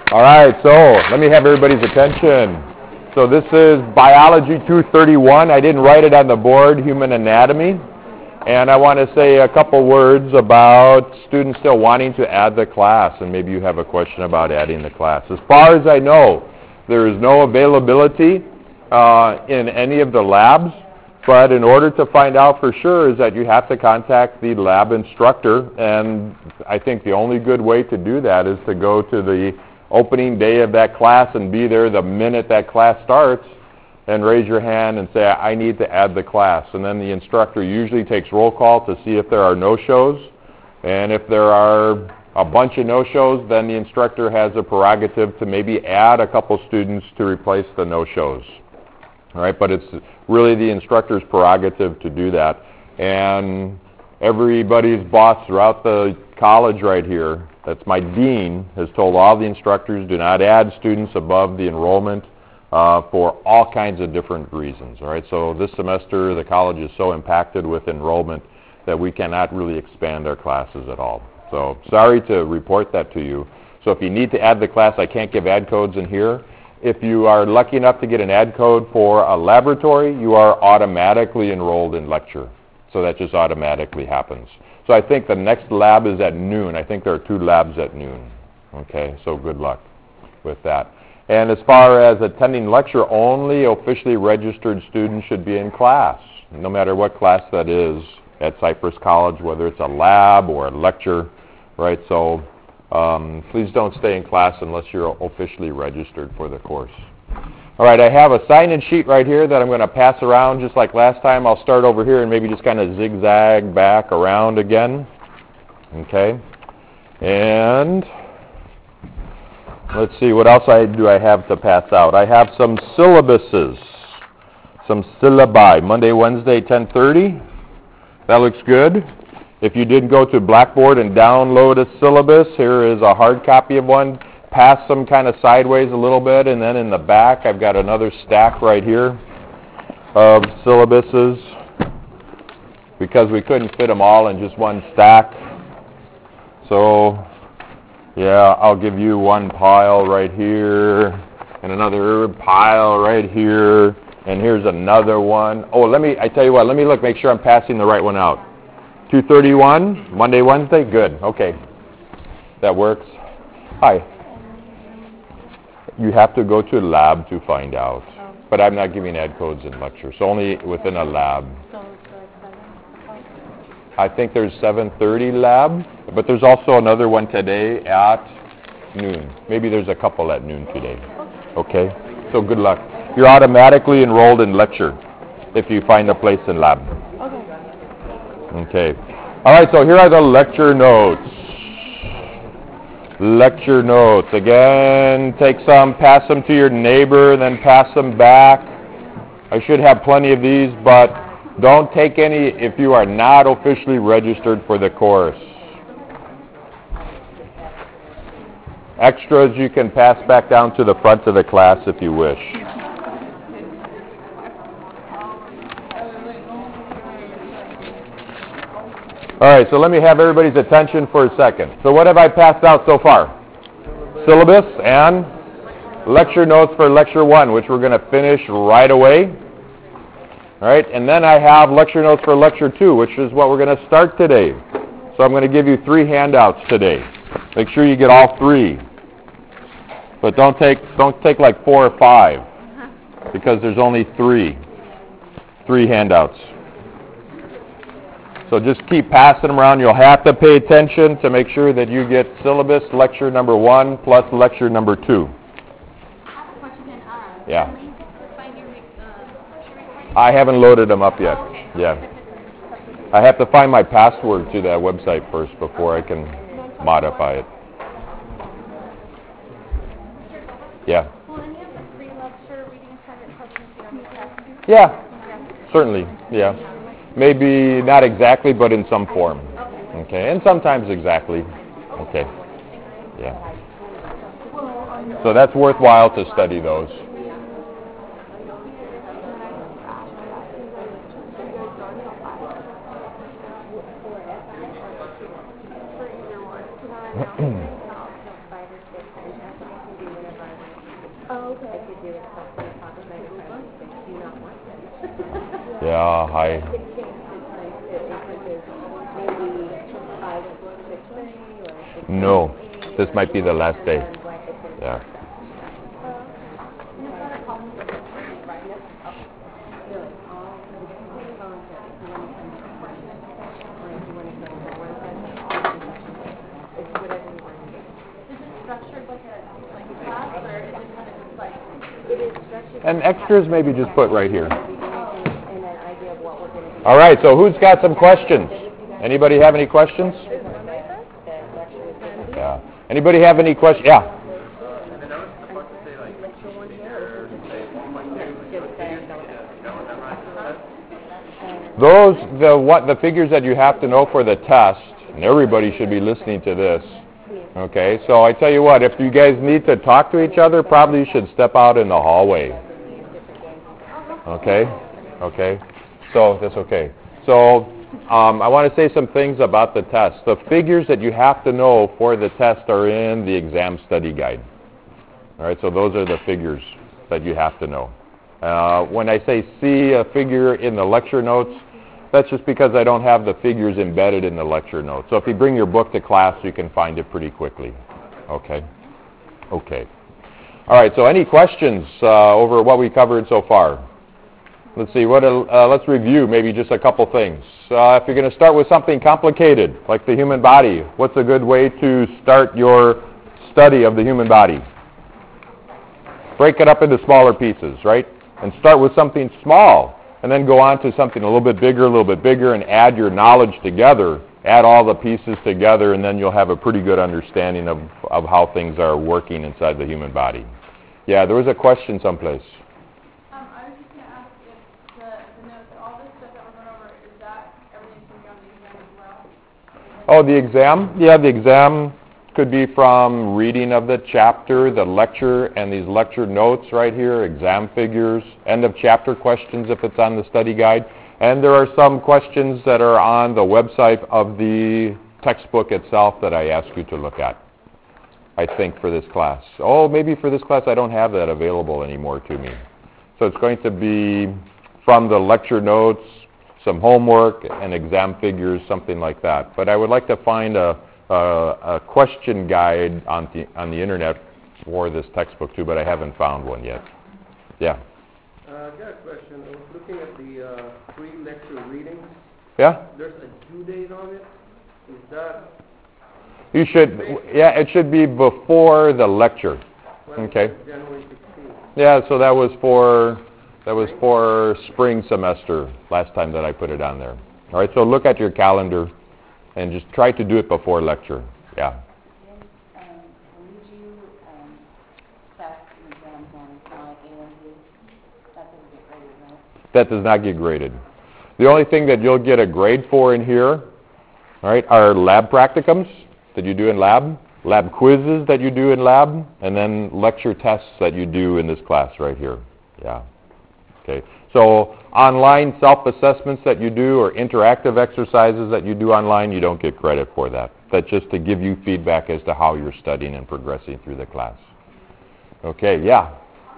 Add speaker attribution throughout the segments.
Speaker 1: All right, so let me have everybody's attention. So this is Biology 231. I didn't write it on the board, Human Anatomy. And I want to say a couple words about students still wanting to add the class, and maybe you have a question about adding the class. As far as I know, there is no availability in any of the labs, but in order to find out for sure is that you have to contact the lab instructor, and I think the only good way to do that is to go to the opening day of that class and be there the minute that class starts and raise your hand and say, I need to add the class. And then the instructor usually takes roll call to see if there are no-shows. And if there are a bunch of no-shows, then the instructor has a prerogative to maybe add a couple students to replace the no-shows. All right, but it's really the instructor's prerogative to do that. And everybody's boss throughout the college right here, that's my dean, has told all the instructors do not add students above the enrollment for all kinds of different reasons. All right, so this semester the college is so impacted with enrollment that we cannot really expand our classes at all. So sorry to report that to you. So if you need to add the class, I can't give ad codes in here. If you are lucky enough to get an ad code for a laboratory, you are automatically enrolled in lecture. So that just automatically happens. So I think the next lab is at noon. I think there are 2 labs at noon. Okay, so good luck with that. And as far as attending lecture, only officially registered students should be in class, no matter what class that is at Cypress College, whether it's a lab or a lecture, right? So please don't stay in class unless you're officially registered for the course. All right, I have a sign-in sheet right here that I'm going to pass around just like last time. I'll start over here and maybe just kind of zigzag back around again. Okay, and let's see, what else do I have to pass out? I have some syllabuses, some syllabi, Monday, Wednesday, 10:30. That looks good. If you didn't go to Blackboard and download a syllabus, here is a hard copy of one. Pass them kind of sideways a little bit, and then in the back I've got another stack right here of syllabuses because we couldn't fit them all in just one stack. So yeah, I'll give you one pile right here and another pile right here, and here's another one. Oh, I tell you what, let me look, make sure I'm passing the right one out. 231, Monday, Wednesday, good, okay. That works. Hi. You have to go to a lab to find out, but I'm not giving ad codes in lecture, so only within a lab. I think there's 7:30 lab, but there's also another one today at noon. Maybe there's a couple at noon today. Okay? So good luck. You're automatically enrolled in lecture if you find a place in lab. Okay. All right, so here are the lecture notes. Lecture notes. Again, take some, pass them to your neighbor, then pass them back. I should have plenty of these, but don't take any if you are not officially registered for the course. Extras you can pass back down to the front of the class if you wish. All right, so let me have everybody's attention for a second. So what have I passed out so far? Syllabus and lecture notes for lecture 1, which we're going to finish right away. All right, and then I have lecture notes for lecture 2, which is what we're going to start today. So I'm going to give you 3 handouts today. Make sure you get all 3. But don't take like 4 or 5 because there's only 3 handouts. So just keep passing them around. You'll have to pay attention to make sure that you get syllabus lecture number 1 plus lecture number 2. Yeah. I haven't loaded them up yet. Yeah. I have to find my password to that website first before I can modify it. Yeah. Yeah. Certainly. Yeah. Maybe not exactly, but in some form. Okay, and sometimes exactly. Okay. Yeah. So that's worthwhile to study those. Yeah, hi. No, this might be the last day. Yeah. And extras maybe just put right here. All right, so who's got some questions? Anybody have any questions? Yeah. Anybody have any questions? Yeah. The figures that you have to know for the test, and everybody should be listening to this. Okay, so I tell you what, if you guys need to talk to each other, probably you should step out in the hallway. Okay? Okay? So, that's okay. So, I want to say some things about the test. The figures that you have to know for the test are in the exam study guide. All right, so those are the figures that you have to know. When I say see a figure in the lecture notes, that's just because I don't have the figures embedded in the lecture notes. So if you bring your book to class, you can find it pretty quickly. Okay? Okay. All right, so any questions over what we covered so far? Let's see, let's review maybe just a couple things. If you're going to start with something complicated, like the human body, what's a good way to start your study of the human body? Break it up into smaller pieces, right? And start with something small, and then go on to something a little bit bigger, and add your knowledge together. Add all the pieces together, and then you'll have a pretty good understanding of how things are working inside the human body. Yeah, there was a question someplace.
Speaker 2: I was just going to ask if the notes, all this stuff that we're going over, is that everything's going to be on the exam as well?
Speaker 1: Oh, the exam? Yeah, the exam could be from reading of the chapter, the lecture, and these lecture notes right here, exam figures, end of chapter questions if it's on the study guide. And there are some questions that are on the website of the textbook itself that I ask you to look at, I think, for this class. Oh, maybe for this class I don't have that available anymore to me. So it's going to be from the lecture notes, some homework, and exam figures, something like that. But I would like to find a question guide on the internet for this textbook too, but I haven't found one yet. Yeah?
Speaker 3: I got a question. I was looking at the pre-lecture readings.
Speaker 1: Yeah?
Speaker 3: There's a due date on it. Is that...
Speaker 1: You should, yeah, it should be before the lecture. Okay.
Speaker 3: January 16th.
Speaker 1: Yeah, so that was for spring semester last time that I put it on there. All right, so look at your calendar and just try to do it before lecture. Yeah.
Speaker 4: When you do tests and exams on ALU, that doesn't get graded, right?
Speaker 1: That does not get graded. The only thing that you'll get a grade for in here, all right, are lab practicums that you do in lab quizzes that you do in lab, and then lecture tests that you do in this class right here. Yeah. Okay. So online self-assessments that you do or interactive exercises that you do online, you don't get credit for that. That's just to give you feedback as to how you're studying and progressing through the class. Okay, yeah?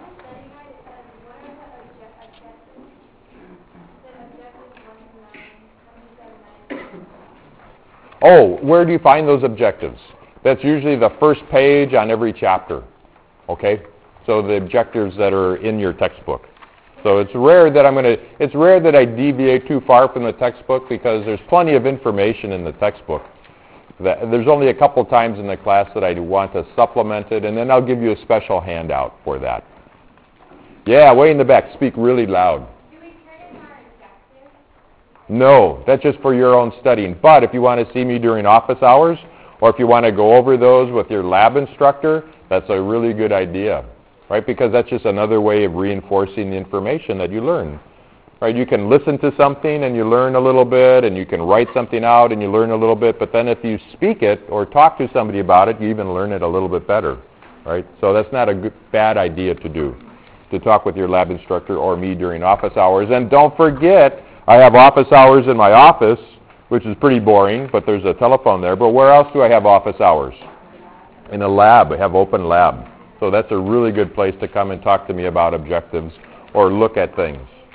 Speaker 1: Oh, where do you find those objectives? That's usually the first page on every chapter. Okay? So the objectives that are in your textbook. So it's rare that I deviate too far from the textbook because there's plenty of information in the textbook. There's only a couple times in the class that I want to supplement it, and then I'll give you a special handout for that. Yeah, way in the back. Speak really loud.
Speaker 2: Do we turn in our objectives?
Speaker 1: No, that's just for your own studying. But if you want to see me during office hours, or if you want to go over those with your lab instructor, that's a really good idea. Right? Because that's just another way of reinforcing the information that you learn. Right? You can listen to something and you learn a little bit, and you can write something out and you learn a little bit, but then if you speak it or talk to somebody about it, you even learn it a little bit better. Right? So that's not a bad idea to do, to talk with your lab instructor or me during office hours. And don't forget, I have office hours in my office, which is pretty boring, but there's a telephone there. But where else do I have office hours? In a lab. I have open lab. So that's a really good place to come and talk to me about objectives or look at things.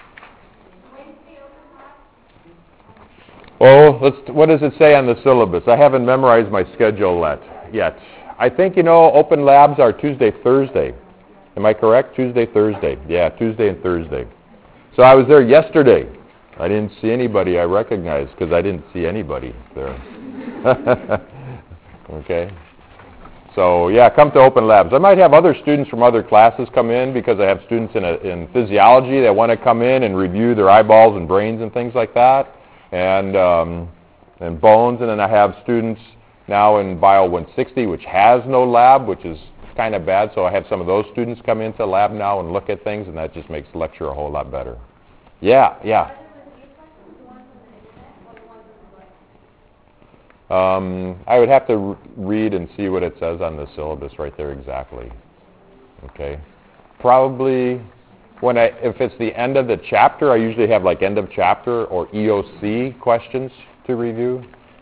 Speaker 1: Oh, what does it say on the syllabus? I haven't memorized my schedule yet. I think, open labs are Tuesday, Thursday. Am I correct? Tuesday, Thursday. Yeah, Tuesday and Thursday. So I was there yesterday. I didn't see anybody I recognized because I didn't see anybody there. Okay. So, yeah, come to open labs. I might have other students from other classes come in because I have students in physiology that want to come in and review their eyeballs and brains and things like that, and bones. And then I have students now in Bio 160, which has no lab, which is kind of bad. So I have some of those students come into the lab now and look at things, and that just makes the lecture a whole lot better. Yeah. I would have to read and see what it says on the syllabus right there exactly. Okay. Probably if it's the end of the chapter, I usually have like end of chapter or EOC questions to review.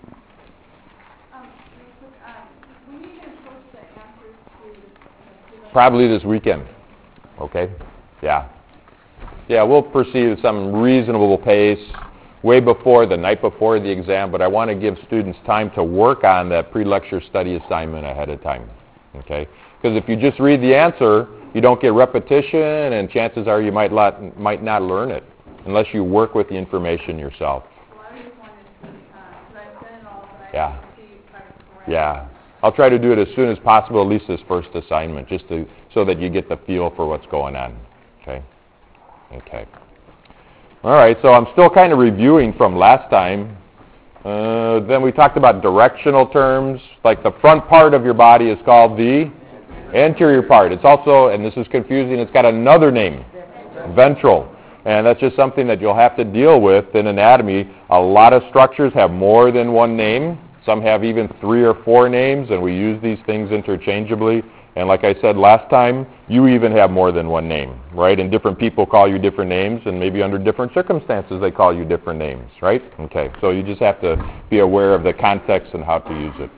Speaker 2: When are you going to post the answers to
Speaker 1: Probably this weekend. Okay. Yeah. Yeah, we'll proceed at some reasonable pace way before, the night before the exam, but I want to give students time to work on that pre-lecture study assignment ahead of time, okay? Because if you just read the answer, you don't get repetition, and chances are you might not learn it unless you work with the information yourself.
Speaker 2: Well, I just wanted to, because I've done it all, but
Speaker 1: Yeah.
Speaker 2: I didn't see it right before.
Speaker 1: Yeah. I'll try to do it as soon as possible, at least this first assignment, just so that you get the feel for what's going on, okay? Okay. All right, so I'm still kind of reviewing from last time. Then we talked about directional terms, like the front part of your body is called the anterior part. It's also, and this is confusing, it's got another name, ventral. And that's just something that you'll have to deal with in anatomy. A lot of structures have more than one name. Some have even 3 or 4 names, and we use these things interchangeably. And like I said last time, you even have more than one name, right? And different people call you different names, and maybe under different circumstances they call you different names, right? Okay, so you just have to be aware of the context and how to use it.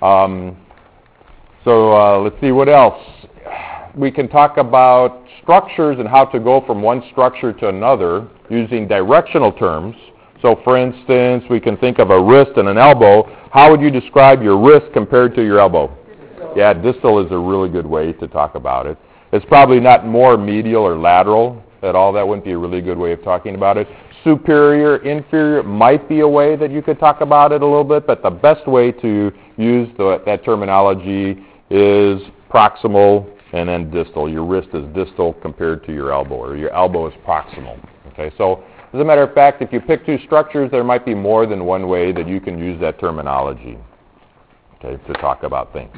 Speaker 1: Let's see, what else? We can talk about structures and how to go from one structure to another using directional terms. So for instance, we can think of a wrist and an elbow. How would you describe your wrist compared to your elbow? Yeah, distal is a really good way to talk about it. It's probably not more medial or lateral at all. That wouldn't be a really good way of talking about it. Superior, inferior might be a way that you could talk about it a little bit, but the best way to use that terminology is proximal and then distal. Your wrist is distal compared to your elbow, or your elbow is proximal. Okay, so as a matter of fact, if you pick 2 structures, there might be more than one way that you can use that terminology, okay, to talk about things.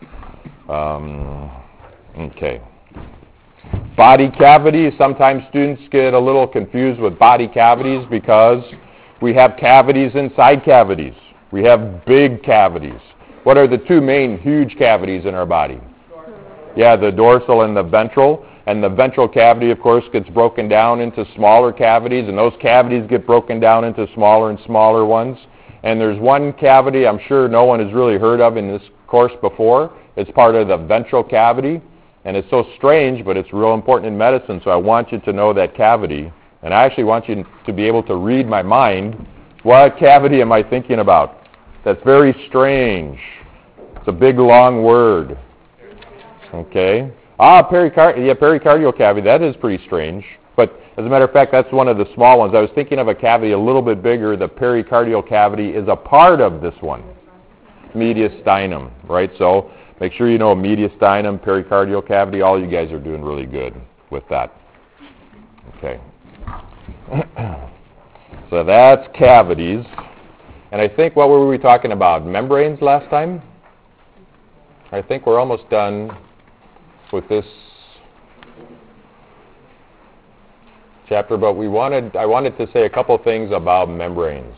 Speaker 1: Okay. Body cavities. Sometimes students get a little confused with body cavities because we have cavities inside cavities. We have big cavities. What are the 2 main huge cavities in our body? Yeah, the dorsal and the ventral. And the ventral cavity, of course, gets broken down into smaller cavities, and those cavities get broken down into smaller and smaller ones. And there's one cavity I'm sure no one has really heard of in this course before. It's part of the ventral cavity, and it's so strange, but it's real important in medicine, so I want you to know that cavity. And I actually want you to be able to read my mind. What cavity am I thinking about? That's very strange. It's a big, long word. Okay. Pericardial cavity. That is pretty strange. But as a matter of fact, that's one of the small ones. I was thinking of a cavity a little bit bigger. The pericardial cavity is a part of this one, mediastinum, right? So make sure you know mediastinum, pericardial cavity. All you guys are doing really good with that. Okay. So that's cavities. And I think, what were we talking about? Membranes last time? I think we're almost done with this chapter, but I wanted to say a couple things about membranes.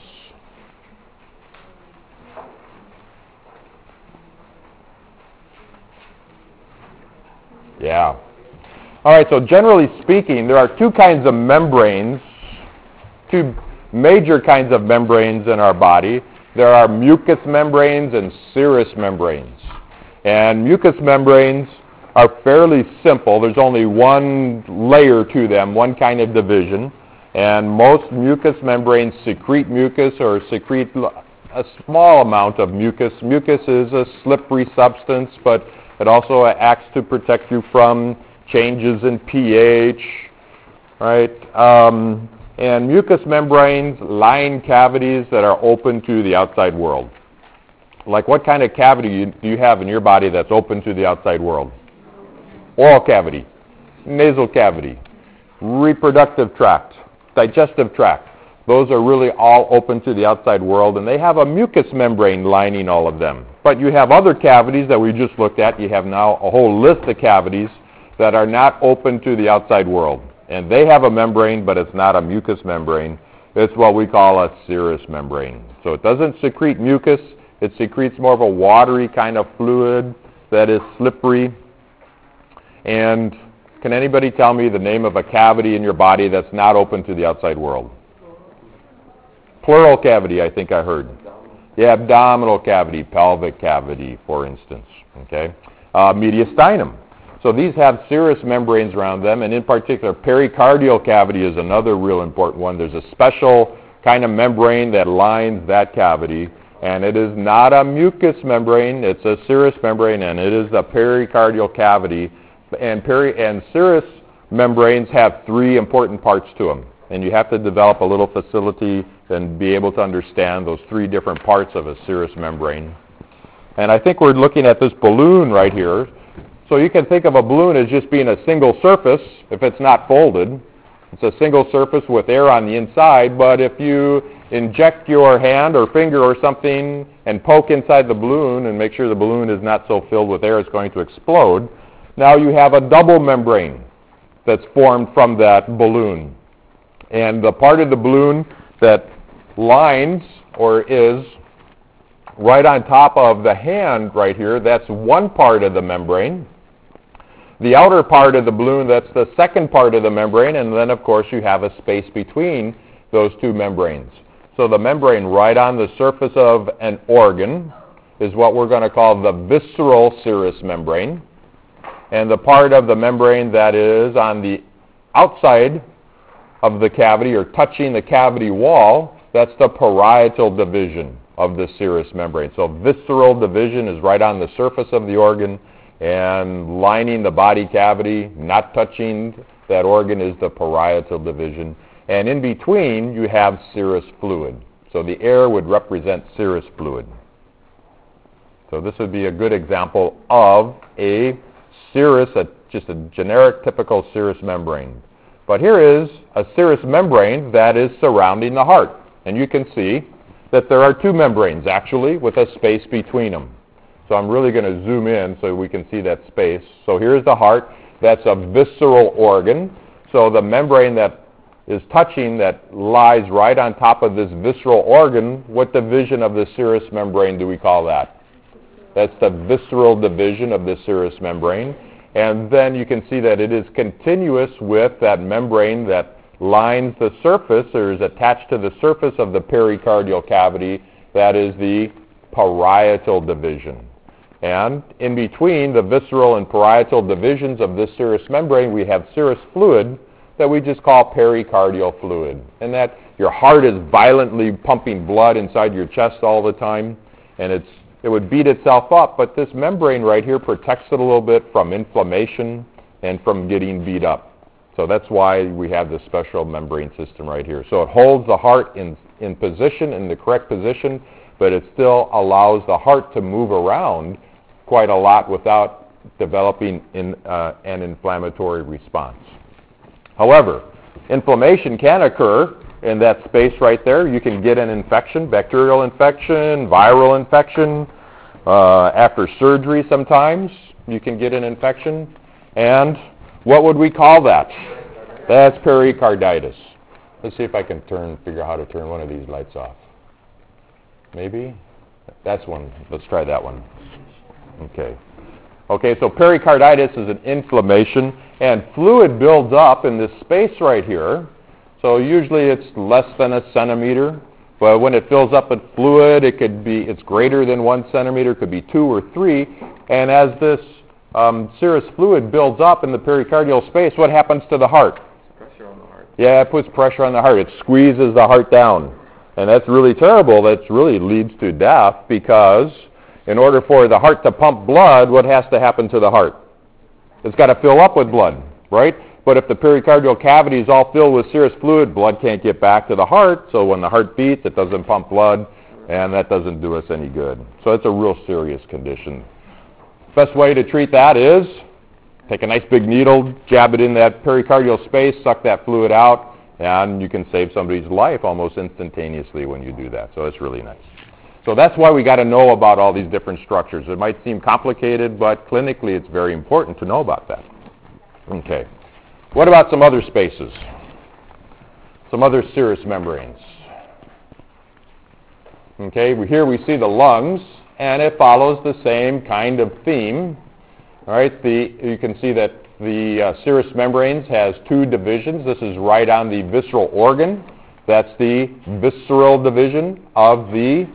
Speaker 1: Yeah. All right, so generally speaking, there are 2 kinds of membranes, 2 major kinds of membranes in our body. There are mucous membranes and serous membranes. And mucous membranes are fairly simple. There's only one layer to them, one kind of division. And most mucous membranes secrete mucus or secrete a small amount of mucus. Mucus is a slippery substance, but it also acts to protect you from changes in pH, right? And mucous membranes line cavities that are open to the outside world. Like what kind of cavity do you have in your body that's open to the outside world? Oral cavity, nasal cavity, reproductive tract, digestive tract. Those are really all open to the outside world, and they have a mucous membrane lining all of them. But you have other cavities that we just looked at. You have now a whole list of cavities that are not open to the outside world. And they have a membrane, but it's not a mucous membrane. It's what we call a serous membrane. So it doesn't secrete mucus. It secretes more of a watery kind of fluid that is slippery. And can anybody tell me the name of a cavity in your body that's not open to the outside world? Pleural cavity, I think I heard. Yeah, abdominal cavity, pelvic cavity, for instance. Okay, mediastinum. So these have serous membranes around them, and in particular, pericardial cavity is another real important one. There's a special kind of membrane that lines that cavity, and it is not a mucous membrane. It's a serous membrane, and it is the pericardial cavity. And serous membranes have three important parts to them, and you have to develop a little facility and be able to understand those three different parts of a serous membrane. And I think we're looking at this balloon right here. So you can think of a balloon as just being a single surface if it's not folded. It's a single surface with air on the inside, but if you inject your hand or finger or something and poke inside the balloon and make sure the balloon is not so filled with air it's going to explode, now you have a double membrane that's formed from that balloon. And the part of the balloon that lines or is right on top of the hand right here, that's one part of the membrane. The outer part of the balloon, that's the second part of the membrane, and then of course you have a space between those two membranes. So the membrane right on the surface of an organ is what we're going to call the visceral serous membrane. And the part of the membrane that is on the outside of the cavity or touching the cavity wall, that's the parietal division of the serous membrane. So visceral division is right on the surface of the organ, and lining the body cavity, not touching that organ, is the parietal division. And in between, you have serous fluid. So the air would represent serous fluid. So this would be a good example of a serous, just a generic typical serous membrane. But here is a serous membrane that is surrounding the heart. And you can see that there are two membranes, actually, with a space between them. So I'm really going to zoom in so we can see that space. So here's the heart. That's a visceral organ. So the membrane that is touching, that lies right on top of this visceral organ, what division of the serous membrane do we call that? That's the visceral division of the serous membrane. And then you can see that it is continuous with that membrane that lines the surface or is attached to the surface of the pericardial cavity. That is the parietal division. And in between the visceral and parietal divisions of this serous membrane, we have serous fluid that we just call pericardial fluid. And that your heart is violently pumping blood inside your chest all the time, and it would beat itself up, but this membrane right here protects it a little bit from inflammation and from getting beat up. So that's why we have this special membrane system right here. So it holds the heart in position, in the correct position, but it still allows the heart to move around quite a lot without developing an inflammatory response. However, inflammation can occur in that space right there. You can get an infection, bacterial infection, viral infection. After surgery sometimes you can get an infection. And what would we call that? That's pericarditis. Let's see if I can figure out how to turn one of these lights off. Maybe? That's one. Let's try that one. Okay. Okay, so pericarditis is an inflammation, and fluid builds up in this space right here. So usually it's less than a centimeter, but when it fills up with fluid, it's greater than 1 centimeter, it could be 2 or 3. And as this serous fluid builds up in the pericardial space, what happens to the heart?
Speaker 3: Pressure on the heart.
Speaker 1: Yeah, it puts pressure on the heart. It squeezes the heart down. And that's really terrible. That really leads to death because in order for the heart to pump blood, what has to happen to the heart? It's got to fill up with blood, right? But if the pericardial cavity is all filled with serous fluid, blood can't get back to the heart. So when the heart beats, it doesn't pump blood, and that doesn't do us any good. So it's a real serious condition. Best way to treat that is take a nice big needle, jab it in that pericardial space, suck that fluid out, and you can save somebody's life almost instantaneously when you do that. So it's really nice. So that's why we got to know about all these different structures. It might seem complicated, but clinically it's very important to know about that. Okay. What about some other spaces? Some other serous membranes. Okay, here we see the lungs, and it follows the same kind of theme. All right, you can see that the serous membranes has two divisions. This is right on the visceral organ. That's the visceral division of the,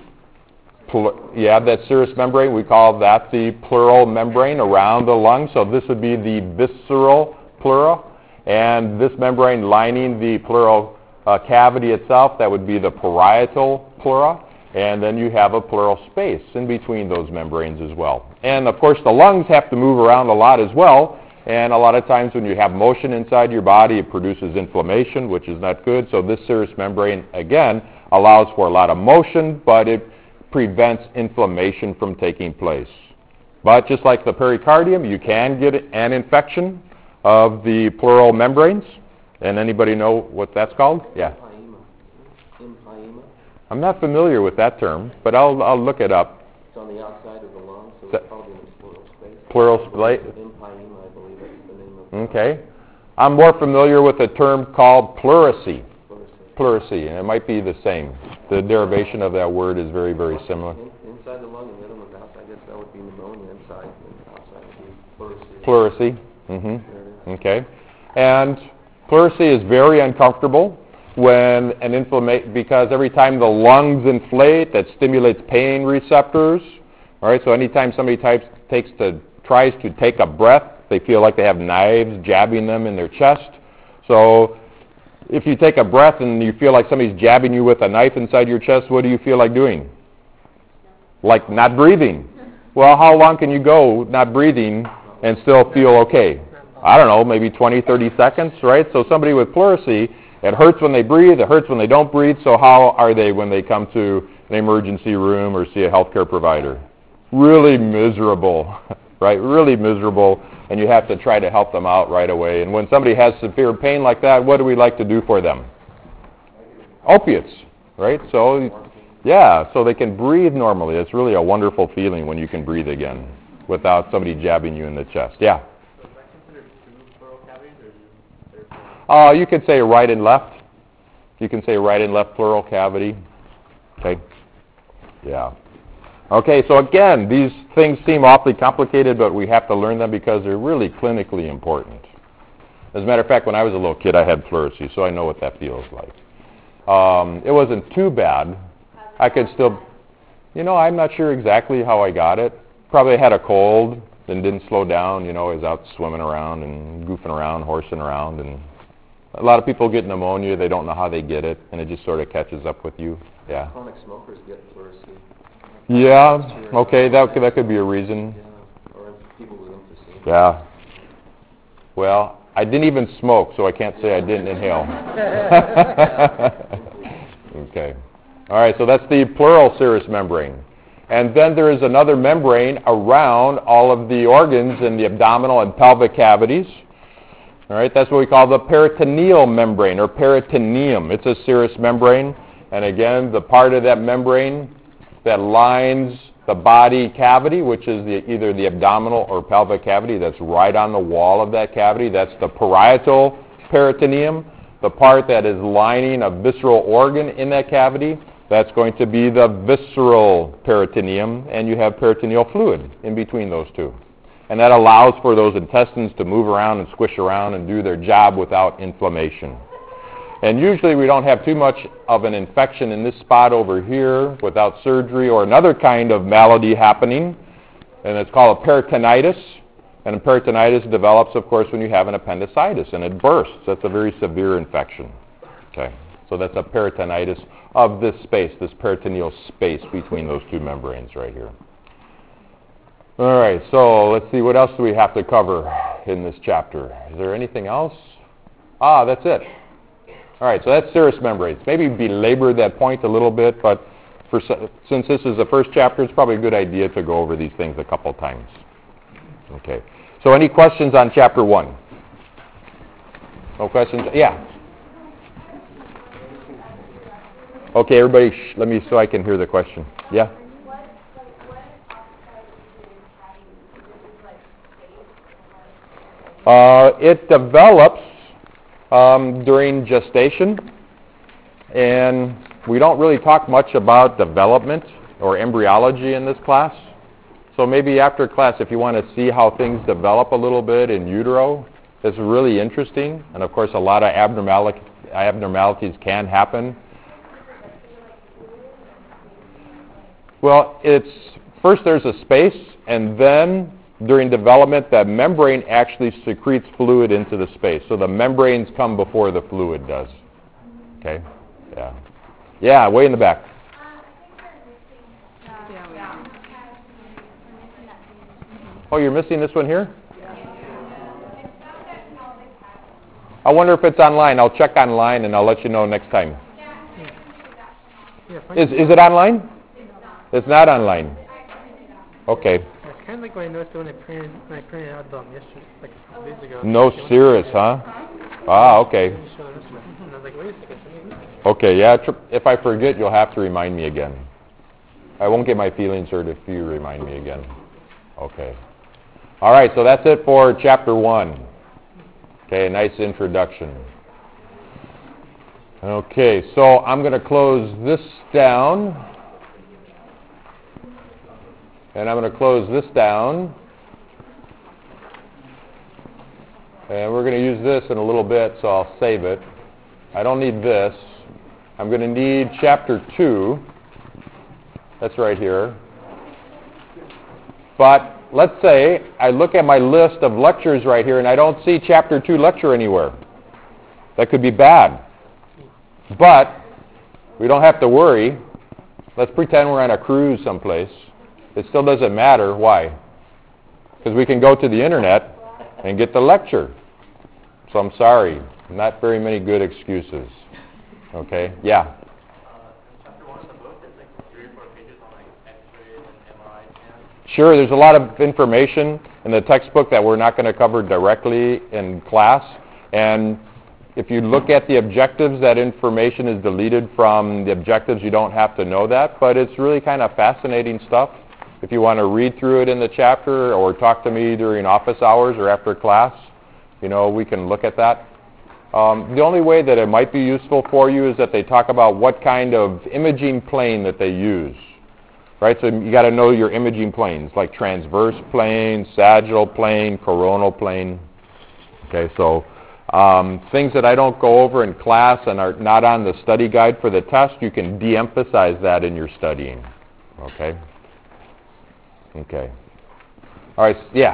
Speaker 1: that serous membrane. We call that the pleural membrane around the lung. So this would be the visceral pleura. And this membrane lining the pleural cavity itself, that would be the parietal pleura. And then you have a pleural space in between those membranes as well. And of course the lungs have to move around a lot as well. And a lot of times when you have motion inside your body, it produces inflammation, which is not good. So this serous membrane, again, allows for a lot of motion, but it prevents inflammation from taking place. But just like the pericardium, you can get an infection of the pleural membranes. And anybody know what that's called? Yeah.
Speaker 3: Empyema.
Speaker 1: I'm not familiar with that term, but I'll look it up.
Speaker 3: It's on the outside of the lung, so it's probably in the pleural space.
Speaker 1: Pleural space.
Speaker 3: Empyema, I believe that's the name of it.
Speaker 1: Okay. I'm more familiar with a term called pleurisy. Pleurisy, and it might be the same. The derivation of that word is very, very similar.
Speaker 3: Inside the lung and the other one's outside. I guess that would be pneumonia inside, and outside would be pleurisy.
Speaker 1: Pleurisy. Mm-hmm. Okay. And pleurisy is very uncomfortable when an inflammation, because every time the lungs inflate, that stimulates pain receptors. All right. So anytime somebody tries to take a breath, they feel like they have knives jabbing them in their chest. So if you take a breath and you feel like somebody's jabbing you with a knife inside your chest, what do you feel like doing? Like not breathing. Well, how long can you go not breathing and still feel okay? I don't know, maybe 20, 30 seconds, right? So somebody with pleurisy, it hurts when they breathe, it hurts when they don't breathe, so how are they when they come to an emergency room or see a healthcare provider? Really miserable, right? Really miserable, and you have to try to help them out right away. And when somebody has severe pain like that, what do we like to do for them? Opiates, right? So, yeah, so they can breathe normally. It's really a wonderful feeling when you can breathe again without somebody jabbing you in the chest. Yeah?
Speaker 5: So is that considered two pleural cavities, or is there...
Speaker 1: You could say right and left. You can say right and left pleural cavity. Okay? Yeah. Okay, so again, these things seem awfully complicated, but we have to learn them because they're really clinically important. As a matter of fact, when I was a little kid, I had pleurisy, so I know what that feels like. It wasn't too bad. I could still, I'm not sure exactly how I got it. Probably had a cold and didn't slow down, I was out swimming around and goofing around, horsing around, and a lot of people get pneumonia, they don't know how they get it, and it just sort of catches up with you. Yeah.
Speaker 3: Chronic smokers get pleurisy.
Speaker 1: Yeah, okay, that could be a reason.
Speaker 3: Yeah, or people with emphysema.
Speaker 1: Yeah. Well, I didn't even smoke, so I can't say I didn't inhale. Okay. All right, so that's the pleural serous membrane. And then there is another membrane around all of the organs in the abdominal and pelvic cavities. All right, that's what we call the peritoneal membrane or peritoneum. It's a serous membrane. And again, the part of that membrane that lines the body cavity, which is either the abdominal or pelvic cavity, that's right on the wall of that cavity. That's the parietal peritoneum. The part that is lining a visceral organ in that cavity, that's going to be the visceral peritoneum, and you have peritoneal fluid in between those two. And that allows for those intestines to move around and squish around and do their job without inflammation. And usually we don't have too much of an infection in this spot over here without surgery or another kind of malady happening, and it's called a peritonitis. And peritonitis develops, of course, when you have an appendicitis and it bursts. That's a very severe infection. Okay, so that's a peritonitis of this space, this peritoneal space between those two membranes right here. All right, so let's see, what else do we have to cover in this chapter? Is there anything else? That's it. All right, so that's serous membranes. Maybe belabor that point a little bit, but since this is the first chapter, it's probably a good idea to go over these things a couple times. Okay, so any questions on chapter 1? No questions? Yeah. Okay, everybody, let me, so I can hear the question. Yeah? It develops during gestation, and we don't really talk much about development or embryology in this class. So maybe after class, if you want to see how things develop a little bit in utero, it's really interesting. And of course, a lot of abnormalities can happen. Well, first there's a space, and then during development, that membrane actually secretes fluid into the space. So the membranes come before the fluid does. Okay? Yeah. Yeah, way in the back. Oh, you're missing this one here? I wonder if it's online. I'll check online and I'll let you know next time. Is it online? It's not online. Okay.
Speaker 6: It's kind of like what I noticed when I printed out yesterday, like a couple days ago.
Speaker 1: No serious, huh? Okay.
Speaker 6: I was like, wait a second.
Speaker 1: Okay, yeah. If I forget, you'll have to remind me again. I won't get my feelings hurt if you remind me again. Okay. All right, so that's it for chapter 1. Okay, nice introduction. Okay, so I'm going to close this down. And I'm going to close this down. And we're going to use this in a little bit, so I'll save it. I don't need this. I'm going to need chapter 2. That's right here. But let's say I look at my list of lectures right here and I don't see chapter 2 lecture anywhere. That could be bad. But we don't have to worry. Let's pretend we're on a cruise someplace. It still doesn't matter. Why? Because we can go to the internet and get the lecture. So I'm sorry. Not very many good excuses. Okay? Yeah?
Speaker 5: Chapter 1 of the book, there's like 3 or 4 pages on like X-rays and MRI scans.
Speaker 1: Sure, there's a lot of information in the textbook that we're not going to cover directly in class. And if you look at the objectives, that information is deleted from the objectives. You don't have to know that, but it's really kind of fascinating stuff. If you want to read through it in the chapter or talk to me during office hours or after class, we can look at that. The only way that it might be useful for you is that they talk about what kind of imaging plane that they use. Right? So you got to know your imaging planes, like transverse plane, sagittal plane, coronal plane. Okay, so things that I don't go over in class and are not on the study guide for the test, you can de-emphasize that in your studying. Okay? Okay. All right, yeah.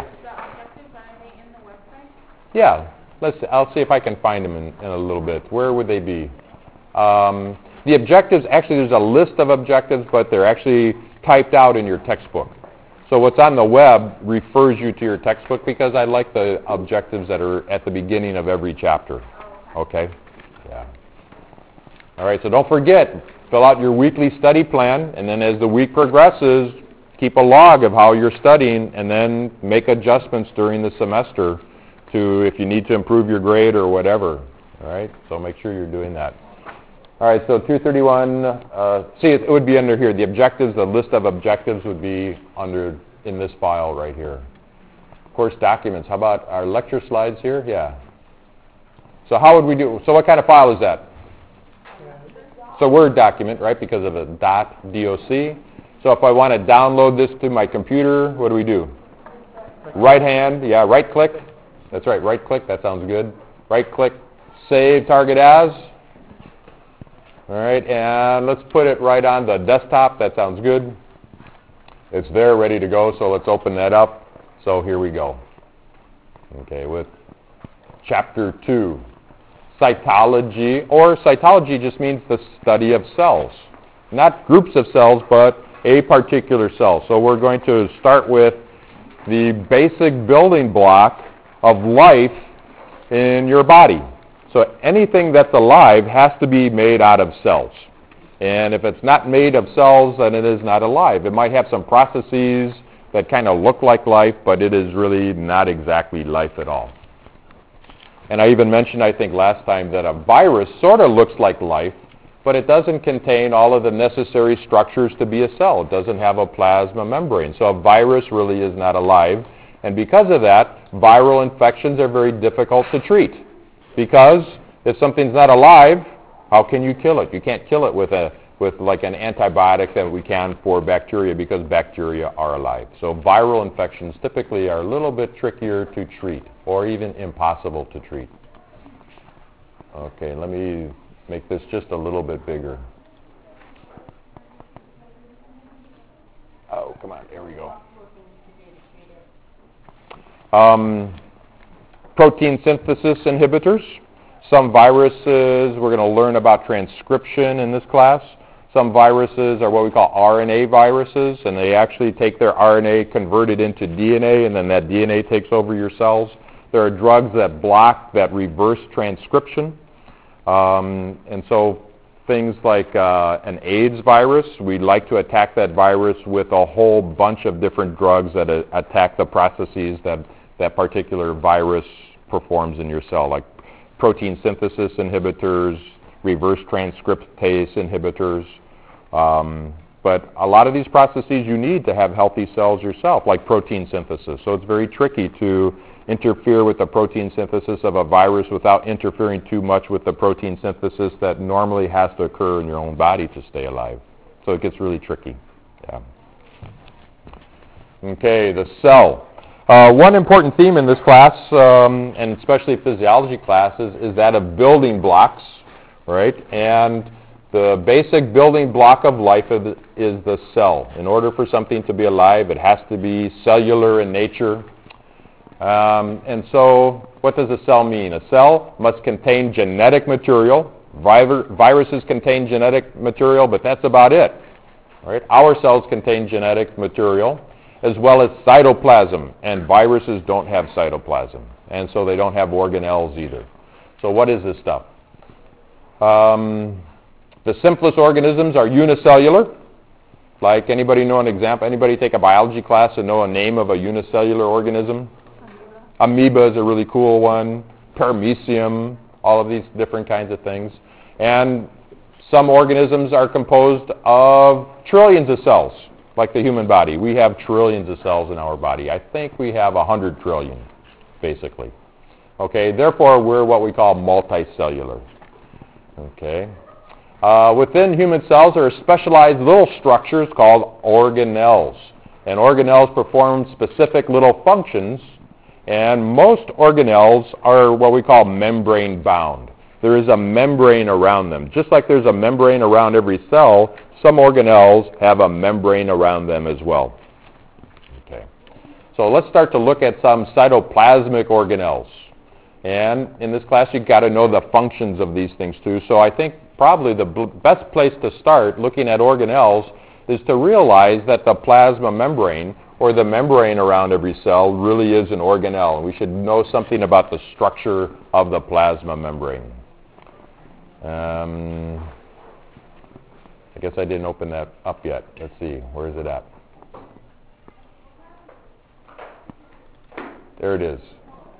Speaker 1: Yeah, I'll see if I can find them in a little bit. Where would they be? The objectives, actually there's a list of objectives, but they're actually typed out in your textbook. So what's on the web refers you to your textbook because I like the objectives that are at the beginning of every chapter. Okay? Yeah. All right, so don't forget, fill out your weekly study plan, and then as the week progresses, keep a log of how you're studying, and then make adjustments during the semester to if you need to improve your grade or whatever. All right, so make sure you're doing that. All right, so 231, see, it would be under here. The objectives, the list of objectives would be under in this file right here. Course documents, how about our lecture slides here? Yeah. So how would we do, so what kind of file is that? So Word document, right, because of a .doc. So if I want to download this to my computer, what do we do? Right hand, yeah, right click. That's right, right click, that sounds good. Right click, save target as. All right, and let's put it right on the desktop. That sounds good. It's there, ready to go, so let's open that up. So here we go. Okay, with chapter 2, cytology, or cytology just means the study of cells. Not groups of cells, but a particular cell. So we're going to start with the basic building block of life in your body. So anything that's alive has to be made out of cells. And if it's not made of cells, then it is not alive. It might have some processes that kind of look like life, but it is really not exactly life at all. And I even mentioned, I think last time, that a virus sort of looks like life, but it doesn't contain all of the necessary structures to be a cell. It doesn't have a plasma membrane. So a virus really is not alive. And because of that, viral infections are very difficult to treat. Because if something's not alive, how can you kill it? You can't kill it with like an antibiotic that we can for bacteria, because bacteria are alive. So viral infections typically are a little bit trickier to treat, or even impossible to treat. Okay, let me make this just a little bit bigger. Oh, come on, there we go. Protein synthesis inhibitors. Some viruses, we're going to learn about transcription in this class. Some viruses are what we call RNA viruses, and they actually take their RNA, convert it into DNA, and then that DNA takes over your cells. There are drugs that block that reverse transcription. And so things like an AIDS virus, we like to attack that virus with a whole bunch of different drugs that attack the processes that particular virus performs in your cell, like protein synthesis inhibitors, reverse transcriptase inhibitors. But a lot of these processes you need to have healthy cells yourself, like protein synthesis. So it's very tricky to interfere with the protein synthesis of a virus without interfering too much with the protein synthesis that normally has to occur in your own body to stay alive. So it gets really tricky. Yeah. Okay, the cell. One important theme in this class, and especially physiology classes, is that of building blocks, right? And the basic building block of life is the cell. In order for something to be alive, it has to be cellular in nature. And so what does a cell mean? A cell must contain genetic material. Viruses contain genetic material, but that's about it. Right? Our cells contain genetic material, as well as cytoplasm, and viruses don't have cytoplasm, and so they don't have organelles either. So what is this stuff? The simplest organisms are unicellular. Like, anybody know an example? Anybody take a biology class and know a name of a unicellular organism? Amoeba is a really cool one. Paramecium, all of these different kinds of things. And some organisms are composed of trillions of cells, like the human body. We have trillions of cells in our body. I think we have 100 trillion, basically. Okay, therefore, we're what we call multicellular. Okay. Within human cells, there are specialized little structures called organelles. And organelles perform specific little functions, and most organelles are what we call membrane-bound. There is a membrane around them. Just like there's a membrane around every cell, some organelles have a membrane around them as well. Okay. So let's start to look at some cytoplasmic organelles. And in this class, you've got to know the functions of these things too. So I think probably the best place to start looking at organelles is to realize that the plasma membrane, or the membrane around every cell, really is an organelle. And we should know something about the structure of the plasma membrane. I guess I didn't open that up yet. Let's see. Where is it at? There it is.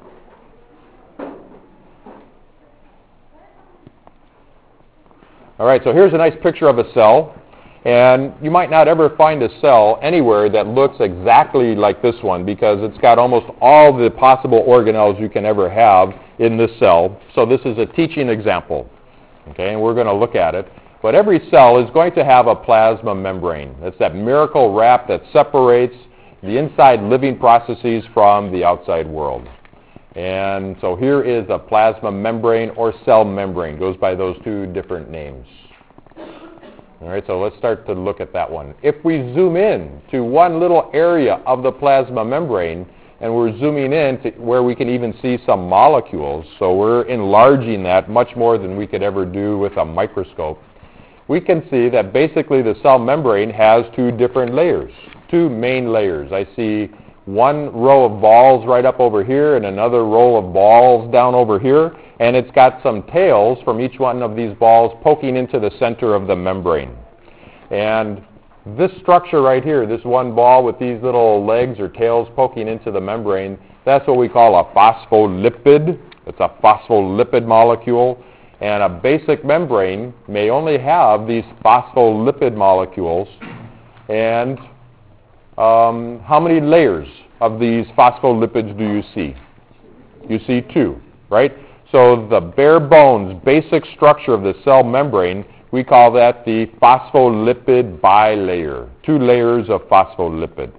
Speaker 1: All right, so here's a nice picture of a cell. And you might not ever find a cell anywhere that looks exactly like this one, because it's got almost all the possible organelles you can ever have in this cell. So this is a teaching example. Okay, and we're going to look at it. But every cell is going to have a plasma membrane. It's that miracle wrap that separates the inside living processes from the outside world. And so here is a plasma membrane or cell membrane. It goes by those two different names. All right, so let's start to look at that one. If we zoom in to one little area of the plasma membrane, and we're zooming in to where we can even see some molecules. So we're enlarging that much more than we could ever do with a microscope. We can see that basically the cell membrane has two different layers, two main layers. I see one row of balls right up over here and another row of balls down over here, and it's got some tails from each one of these balls poking into the center of the membrane. And this structure right here, this one ball with these little legs or tails poking into the membrane, that's what we call a phospholipid. It's a phospholipid molecule. And a basic membrane may only have these phospholipid molecules. And how many layers of these phospholipids do you see? You see two, right? So the bare bones, basic structure of the cell membrane, we call that the phospholipid bilayer, two layers of phospholipid.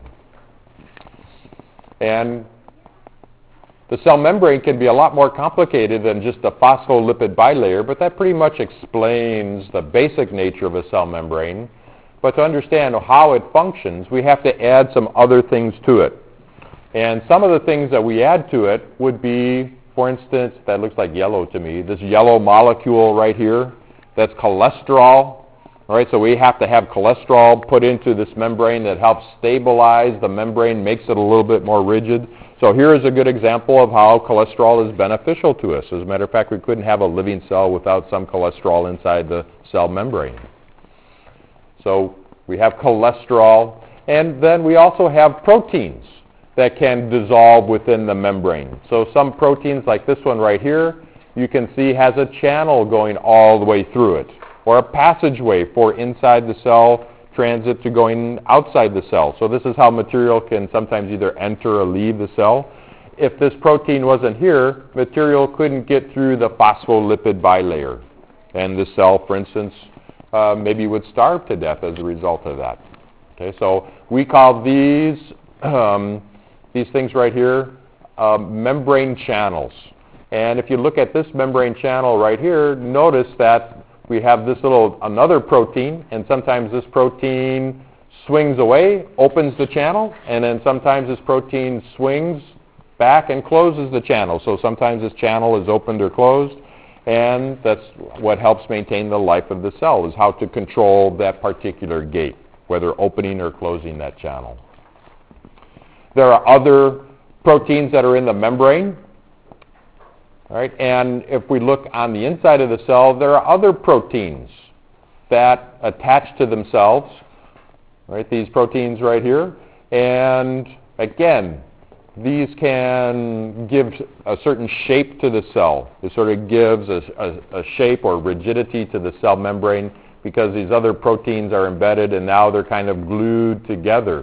Speaker 1: And the cell membrane can be a lot more complicated than just a phospholipid bilayer, but that pretty much explains the basic nature of a cell membrane. But to understand how it functions, we have to add some other things to it. And some of the things that we add to it would be, for instance, that looks like yellow to me, this yellow molecule right here, that's cholesterol. All right, so we have to have cholesterol put into this membrane that helps stabilize the membrane, makes it a little bit more rigid. So here is a good example of how cholesterol is beneficial to us. As a matter of fact, we couldn't have a living cell without some cholesterol inside the cell membrane. So we have cholesterol, and then we also have proteins that can dissolve within the membrane. So some proteins like this one right here, you can see has a channel going all the way through it, or a passageway for inside the cell transit to going outside the cell. So this is how material can sometimes either enter or leave the cell. If this protein wasn't here, material couldn't get through the phospholipid bilayer. And the cell, for instance, maybe would starve to death as a result of that. Okay, so we call these things right here membrane channels. And if you look at this membrane channel right here, notice that we have this another protein, and sometimes this protein swings away, opens the channel, and then sometimes this protein swings back and closes the channel. So sometimes this channel is opened or closed, and that's what helps maintain the life of the cell, is how to control that particular gate, whether opening or closing that channel. There are other proteins that are in the membrane. All right, and if we look on the inside of the cell, there are other proteins that attach to themselves, right, these proteins right here. And again, these can give a certain shape to the cell. It sort of gives a shape or rigidity to the cell membrane because these other proteins are embedded and now they're kind of glued together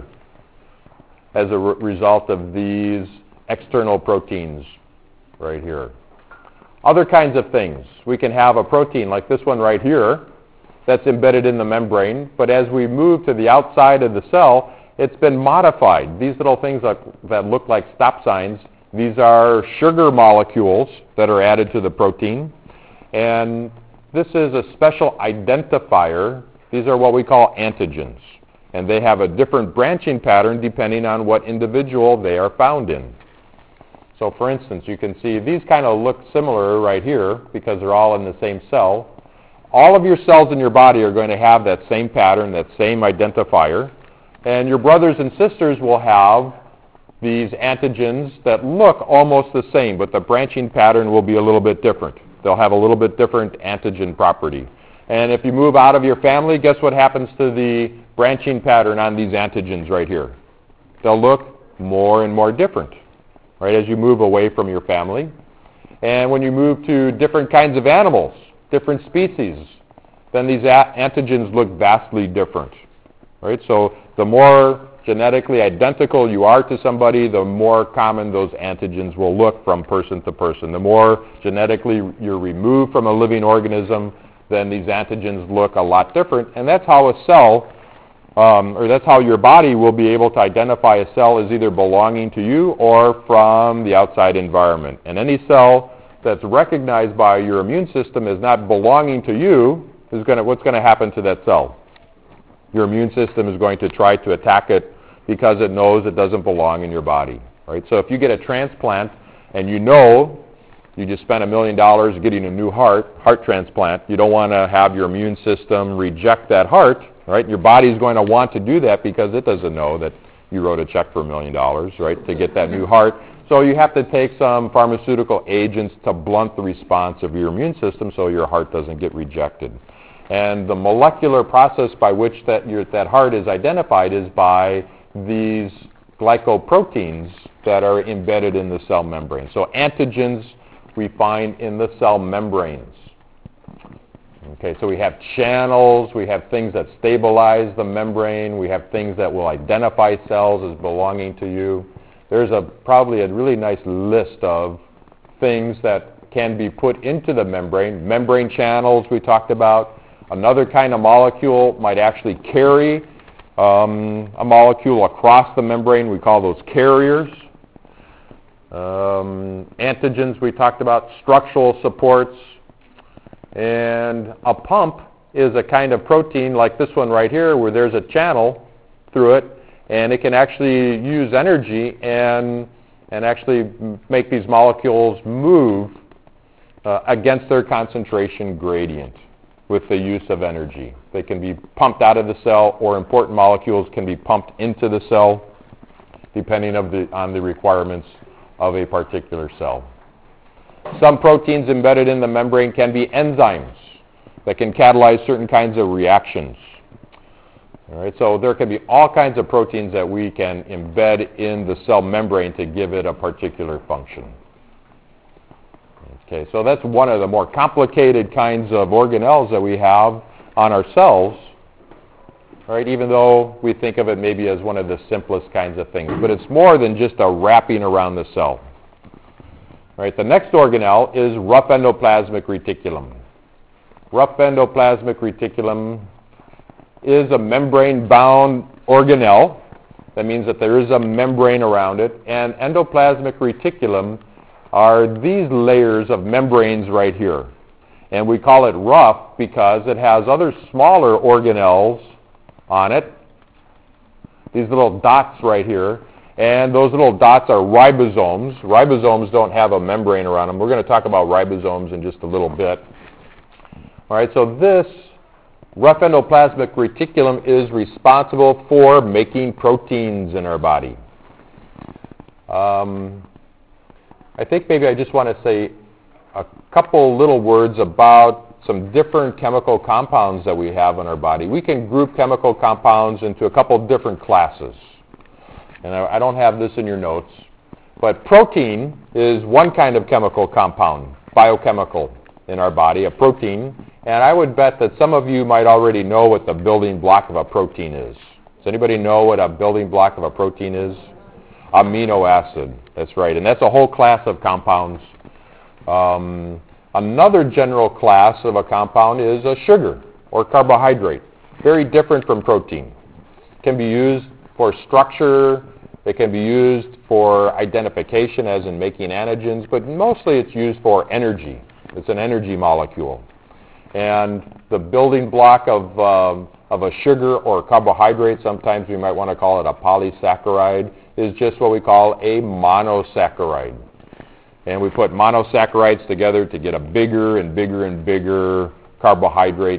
Speaker 1: as a result of these external proteins right here. Other kinds of things. We can have a protein like this one right here that's embedded in the membrane, but as we move to the outside of the cell, it's been modified. These little things that look like stop signs, these are sugar molecules that are added to the protein, and this is a special identifier. These are what we call antigens, and they have a different branching pattern depending on what individual they are found in. So for instance, you can see these kind of look similar right here because they're all in the same cell. All of your cells in your body are going to have that same pattern, that same identifier. And your brothers and sisters will have these antigens that look almost the same, but the branching pattern will be a little bit different. They'll have a little bit different antigen property. And if you move out of your family, guess what happens to the branching pattern on these antigens right here? They'll look more and more different, right, as you move away from your family. And when you move to different kinds of animals, different species, then these antigens look vastly different, right? So the more genetically identical you are to somebody, the more common those antigens will look from person to person. The more genetically you're removed from a living organism, then these antigens look a lot different. And that's how a cell, or that's how your body will be able to identify a cell as either belonging to you or from the outside environment. And any cell that's recognized by your immune system as not belonging to you, what's going to happen to that cell? Your immune system is going to try to attack it because it knows it doesn't belong in your body. right? So if you get a transplant and you know you just spent $1 million getting a new heart transplant, you don't want to have your immune system reject that heart, right? Your body's going to want to do that because it doesn't know that you wrote a check for $1 million, right, to get that new heart. So you have to take some pharmaceutical agents to blunt the response of your immune system so your heart doesn't get rejected. And the molecular process by which that heart is identified is by these glycoproteins that are embedded in the cell membrane. So antigens we find in the cell membranes. Okay, so we have channels, we have things that stabilize the membrane, we have things that will identify cells as belonging to you. There's probably a really nice list of things that can be put into the membrane. Membrane channels we talked about. Another kind of molecule might actually carry a molecule across the membrane. We call those carriers. Antigens we talked about, structural supports. And a pump is a kind of protein like this one right here where there's a channel through it, and it can actually use energy and actually make these molecules move against their concentration gradient with the use of energy. They can be pumped out of the cell, or important molecules can be pumped into the cell depending on the requirements of a particular cell. Some proteins embedded in the membrane can be enzymes that can catalyze certain kinds of reactions. All right, so there can be all kinds of proteins that we can embed in the cell membrane to give it a particular function. Okay, so that's one of the more complicated kinds of organelles that we have on our cells, right? Even though we think of it maybe as one of the simplest kinds of things, but it's more than just a wrapping around the cell. Right, the next organelle is rough endoplasmic reticulum. Rough endoplasmic reticulum is a membrane-bound organelle. That means that there is a membrane around it. And endoplasmic reticulum are these layers of membranes right here. And we call it rough because it has other smaller organelles on it. These little dots right here. And those little dots are ribosomes. Ribosomes don't have a membrane around them. We're going to talk about ribosomes in just a little bit. All right, so this rough endoplasmic reticulum is responsible for making proteins in our body. I think maybe I just want to say a couple little words about some different chemical compounds that we have in our body. We can group chemical compounds into a couple different classes. And I don't have this in your notes, but protein is one kind of chemical compound, biochemical, in our body, a protein. And I would bet that some of you might already know what the building block of a protein is. Does anybody know what a building block of a protein is? Amino acid, that's right. And that's a whole class of compounds. Another general class of a compound is a sugar or carbohydrate. Very different from protein. Can be used for structure, it can be used for identification as in making antigens, but mostly it's used for energy. It's an energy molecule. And the building block of a sugar or carbohydrate, sometimes we might want to call it a polysaccharide, is just what we call a monosaccharide. And we put monosaccharides together to get a bigger and bigger and bigger carbohydrate.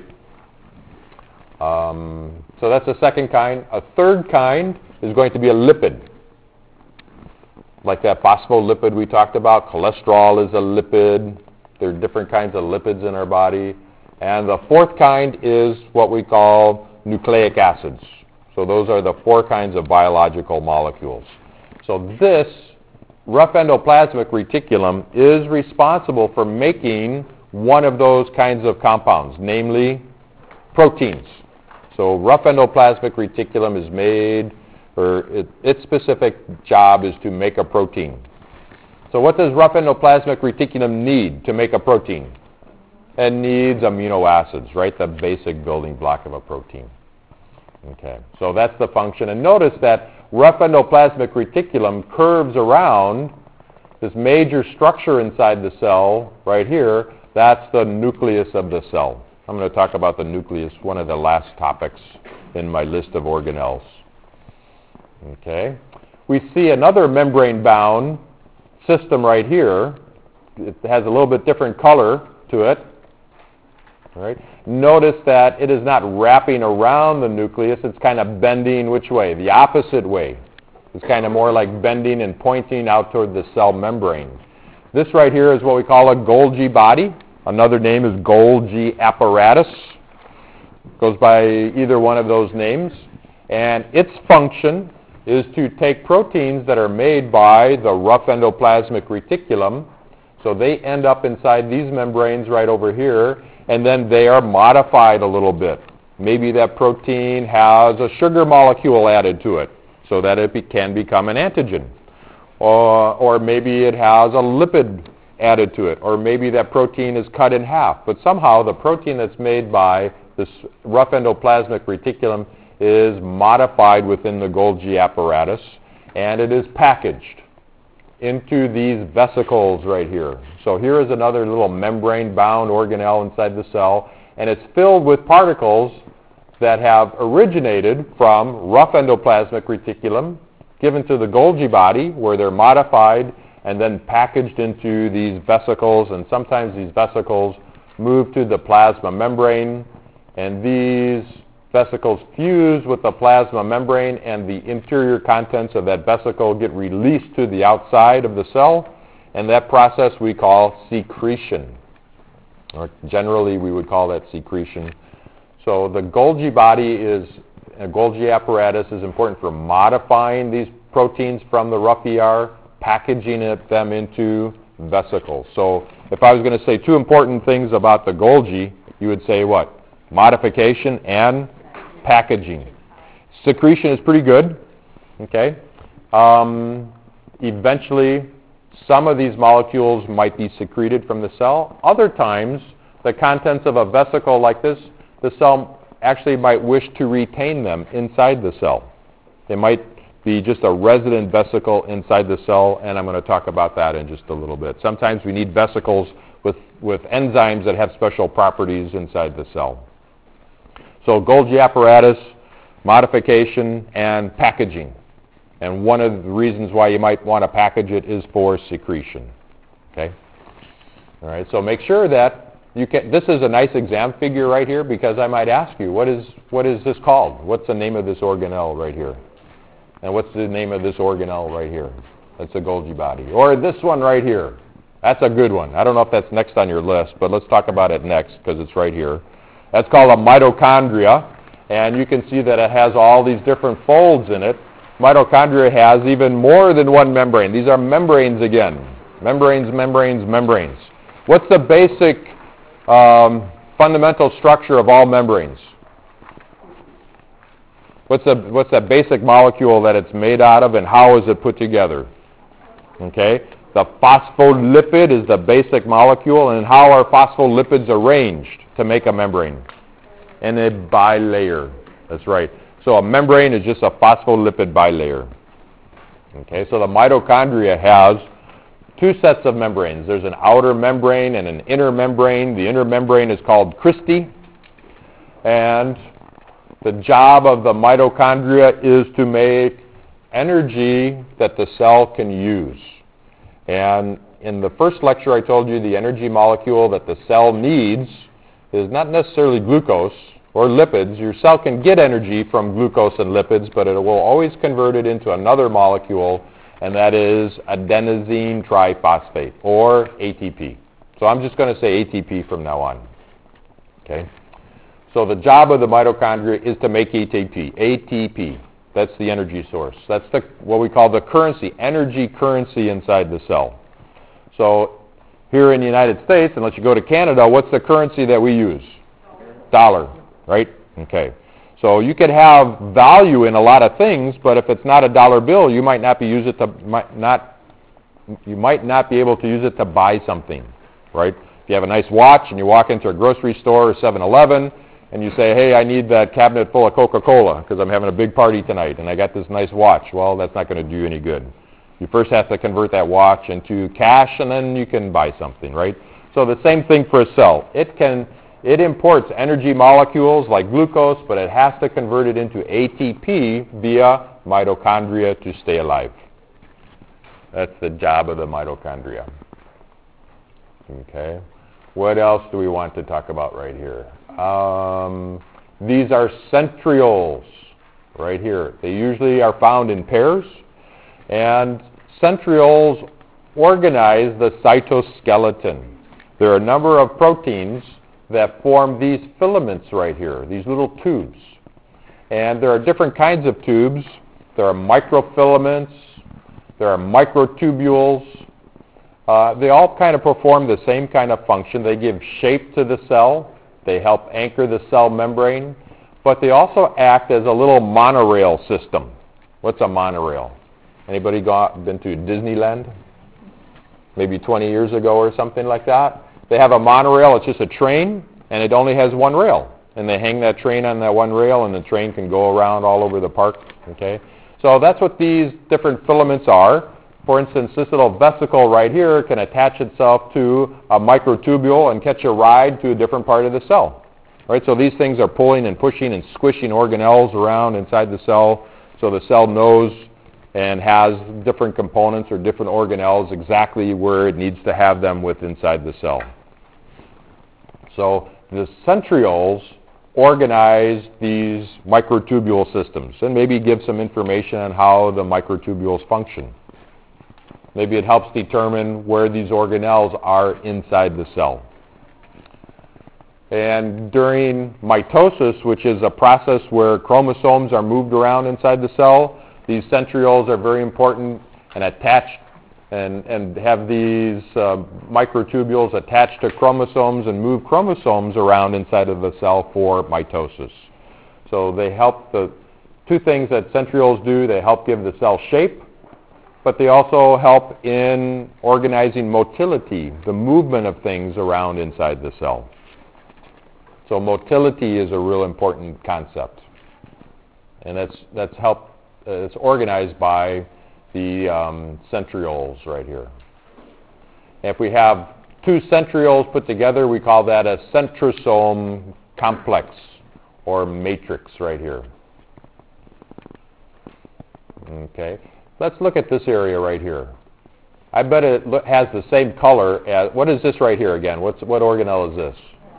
Speaker 1: So that's the second kind. A third kind is going to be a lipid. Like that phospholipid we talked about. Cholesterol is a lipid. There are different kinds of lipids in our body. And the fourth kind is what we call nucleic acids. So those are the four kinds of biological molecules. So this rough endoplasmic reticulum is responsible for making one of those kinds of compounds, namely proteins. So rough endoplasmic reticulum is made, or its specific job is to make a protein. So what does rough endoplasmic reticulum need to make a protein? It needs amino acids, right? The basic building block of a protein. Okay, so that's the function. And notice that rough endoplasmic reticulum curves around this major structure inside the cell right here. That's the nucleus of the cell. I'm going to talk about the nucleus, one of the last topics in my list of organelles. Okay. we see another membrane-bound system right here. It has a little bit different color to it. All right. Notice that it is not wrapping around the nucleus. It's kind of bending which way? The opposite way. It's kind of more like bending and pointing out toward the cell membrane. This right here is what we call a Golgi body. Another name is Golgi apparatus. Goes by either one of those names. And its function is to take proteins that are made by the rough endoplasmic reticulum. So they end up inside these membranes right over here, and then they are modified a little bit. Maybe that protein has a sugar molecule added to it so that it can become an antigen. Or maybe it has a lipid added to it. Or maybe that protein is cut in half. But somehow the protein that's made by this rough endoplasmic reticulum is modified within the Golgi apparatus, and it is packaged into these vesicles right here. So here is another little membrane-bound organelle inside the cell, and it's filled with particles that have originated from rough endoplasmic reticulum, given to the Golgi body, where they're modified and then packaged into these vesicles, and sometimes these vesicles move to the plasma membrane, and these vesicles fuse with the plasma membrane, and the interior contents of that vesicle get released to the outside of the cell, and that process we call secretion. Or generally we would call that secretion. So the Golgi body is, a Golgi apparatus is important for modifying these proteins from the rough ER, packaging them into vesicles. So if I was going to say two important things about the Golgi, you would say what? Modification and packaging. Secretion is pretty good. Okay. Eventually, some of these molecules might be secreted from the cell. Other times, the contents of a vesicle like this, the cell actually might wish to retain them inside the cell. They might be just a resident vesicle inside the cell, and I'm going to talk about that in just a little bit. Sometimes we need vesicles with enzymes that have special properties inside the cell. So Golgi apparatus, modification, and packaging. And one of the reasons why you might want to package it is for secretion. Okay? All right, so make sure that you can. This is a nice exam figure right here, because I might ask you, what is this called? What's the name of this organelle right here? And what's the name of this organelle right here? That's a Golgi body. Or this one right here. That's a good one. I don't know if that's next on your list, but let's talk about it next, because it's right here. That's called a mitochondria, and you can see that it has all these different folds in it. Mitochondria has even more than one membrane. These are membranes again. Membranes, membranes, membranes. What's the basic fundamental structure of all membranes? What's that basic molecule that it's made out of, and how is it put together? Okay? The phospholipid is the basic molecule, and how are phospholipids arranged to make a membrane? In a bilayer. That's right. So a membrane is just a phospholipid bilayer. Okay, so the mitochondria has two sets of membranes. There's an outer membrane and an inner membrane. The inner membrane is called cristae, and the job of the mitochondria is to make energy that the cell can use. And in the first lecture I told you the energy molecule that the cell needs is not necessarily glucose or lipids. Your cell can get energy from glucose and lipids, but it will always convert it into another molecule, and that is adenosine triphosphate, or ATP. So I'm just going to say ATP from now on. Okay? So the job of the mitochondria is to make ATP. ATP. That's the energy source. That's what we call the currency, energy currency inside the cell. So here in the United States, unless you go to Canada, what's the currency that we use? Dollar, right? Okay. So you could have value in a lot of things, but if it's not a dollar bill, you might not be able to use it to buy something, right? If you have a nice watch and you walk into a grocery store or 7-Eleven, and you say, hey, I need that cabinet full of Coca-Cola because I'm having a big party tonight and I got this nice watch. Well, that's not going to do you any good. You first have to convert that watch into cash, and then you can buy something, right? So the same thing for a cell. It imports energy molecules like glucose, but it has to convert it into ATP via mitochondria to stay alive. That's the job of the mitochondria. Okay. What else do we want to talk about right here? These are centrioles right here. They usually are found in pairs, and centrioles organize the cytoskeleton. There are a number of proteins that form these filaments right here, these little tubes. And there are different kinds of tubes. There are microfilaments, there are microtubules. They all kind of perform the same kind of function. They give shape to the cell. They help anchor the cell membrane. But they also act as a little monorail system. What's a monorail? Anybody been to Disneyland? Maybe 20 years ago or something like that? They have a monorail. It's just a train, and it only has one rail. And they hang that train on that one rail, and the train can go around all over the park. Okay? So that's what these different filaments are. For instance, this little vesicle right here can attach itself to a microtubule and catch a ride to a different part of the cell. Right? So these things are pulling and pushing and squishing organelles around inside the cell, so the cell knows and has different components or different organelles exactly where it needs to have them with inside the cell. So the centrioles organize these microtubule systems and maybe give some information on how the microtubules function. Maybe it helps determine where these organelles are inside the cell. And during mitosis, which is a process where chromosomes are moved around inside the cell, these centrioles are very important and attached and have these microtubules attached to chromosomes and move chromosomes around inside of the cell for mitosis. So they help, the two things that centrioles do, they help give the cell shape, but they also help in organizing motility, the movement of things around inside the cell. So motility is a real important concept. And it's organized by the centrioles right here. If we have two centrioles put together, we call that a centrosome complex or matrix right here. Okay. Let's look at this area right here. I bet it has the same color as, what is this right here again? What organelle is this?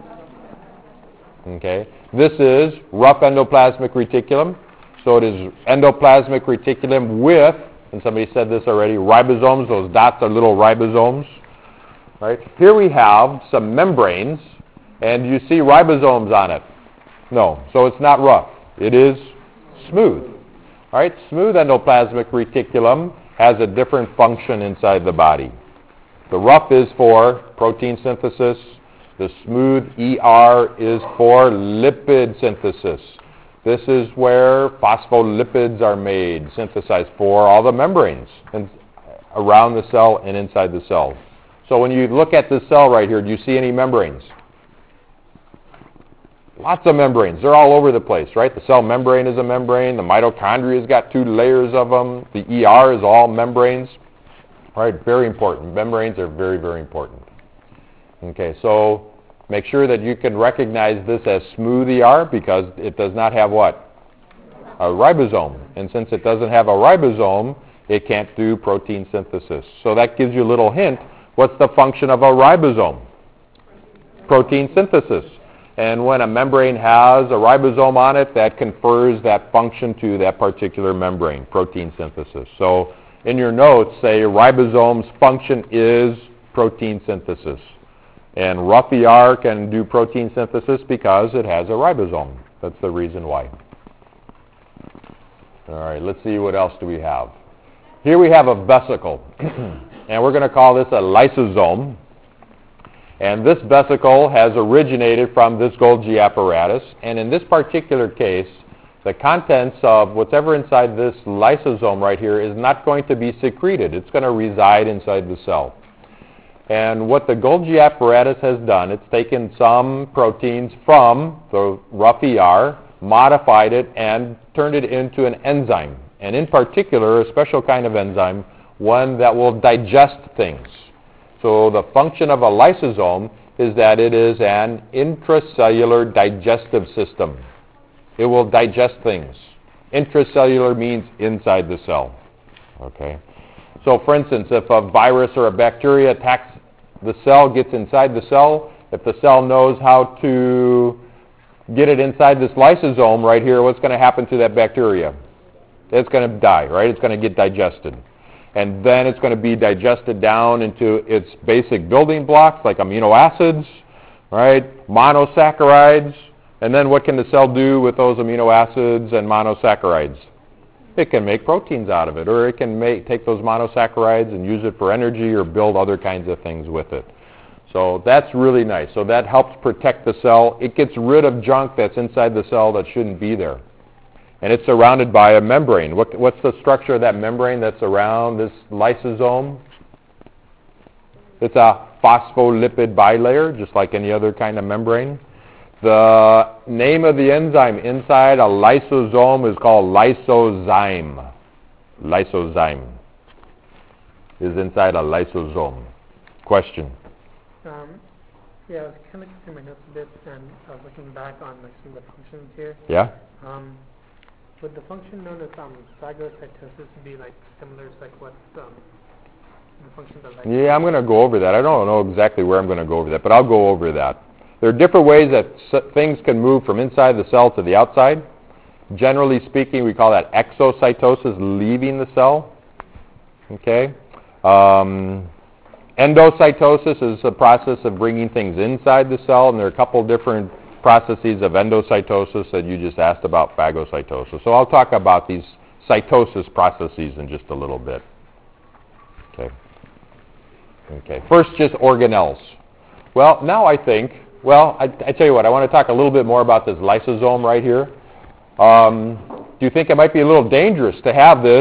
Speaker 1: Okay. This is rough endoplasmic reticulum. So it is endoplasmic reticulum with, and somebody said this already, ribosomes. Those dots are little ribosomes. Right? Here we have some membranes, and you see ribosomes on it. No. So it's not rough. It is smooth. All right? Smooth endoplasmic reticulum has a different function inside the body. The rough is for protein synthesis. The smooth ER is for lipid synthesis. This is where phospholipids are made, synthesized for all the membranes and around the cell and inside the cell. So when you look at this cell right here, do you see any membranes? Lots of membranes. They're all over the place, right? The cell membrane is a membrane. The mitochondria has got 2 layers of them. The ER is all membranes. All right, very important. Membranes are very, very important. Okay, so make sure that you can recognize this as smooth ER because it does not have what? A ribosome. And since it doesn't have a ribosome, it can't do protein synthesis. So that gives you a little hint. What's the function of a ribosome? Protein synthesis. And when a membrane has a ribosome on it, that confers that function to that particular membrane, protein synthesis. So in your notes, say ribosome's function is protein synthesis. And rough ER can do protein synthesis because it has a ribosome. That's the reason why. All right, let's see what else do we have. Here we have a vesicle, and we're going to call this a lysosome. And this vesicle has originated from this Golgi apparatus. And in this particular case, the contents of whatever inside this lysosome right here is not going to be secreted. It's going to reside inside the cell. And what the Golgi apparatus has done, it's taken some proteins from the rough ER, modified it, and turned it into an enzyme. And in particular, a special kind of enzyme, one that will digest things. So the function of a lysosome is that it is an intracellular digestive system. It will digest things. Intracellular means inside the cell. Okay. So for instance, if a virus or a bacteria attacks the cell, gets inside the cell, if the cell knows how to get it inside this lysosome right here, what's going to happen to that bacteria? It's going to die, right? It's going to get digested. And then it's going to be digested down into its basic building blocks like amino acids, right? Monosaccharides. And then what can the cell do with those amino acids and monosaccharides? It can make proteins out of it, or it can take those monosaccharides and use it for energy or build other kinds of things with it. So that's really nice. So that helps protect the cell. It gets rid of junk that's inside the cell that shouldn't be there. And it's surrounded by a membrane. What's the structure of that membrane that's around this lysosome? It's a phospholipid bilayer, just like any other kind of membrane. The name of the enzyme inside a lysosome is called lysozyme. Lysozyme is inside a lysosome. Question?
Speaker 6: Yeah, I was kind of looking through my notes a bit, and I was looking back on like some of the functions here.
Speaker 1: Yeah?
Speaker 6: Would the function known as phagocytosis be like similar to like what the functions of like?
Speaker 1: Yeah, I'm going to go over that. I don't know exactly where I'm going to go over that, but I'll go over that. There are different ways that things can move from inside the cell to the outside. Generally speaking, we call that exocytosis, leaving the cell. Okay? Endocytosis is a process of bringing things inside the cell, and there are a couple different processes of endocytosis that you just asked about phagocytosis. So I'll talk about these cytosis processes in just a little bit. Okay. First, just organelles. Well, now I think, I tell you what, I want to talk a little bit more about this lysosome right here. Do you think it might be a little dangerous to have this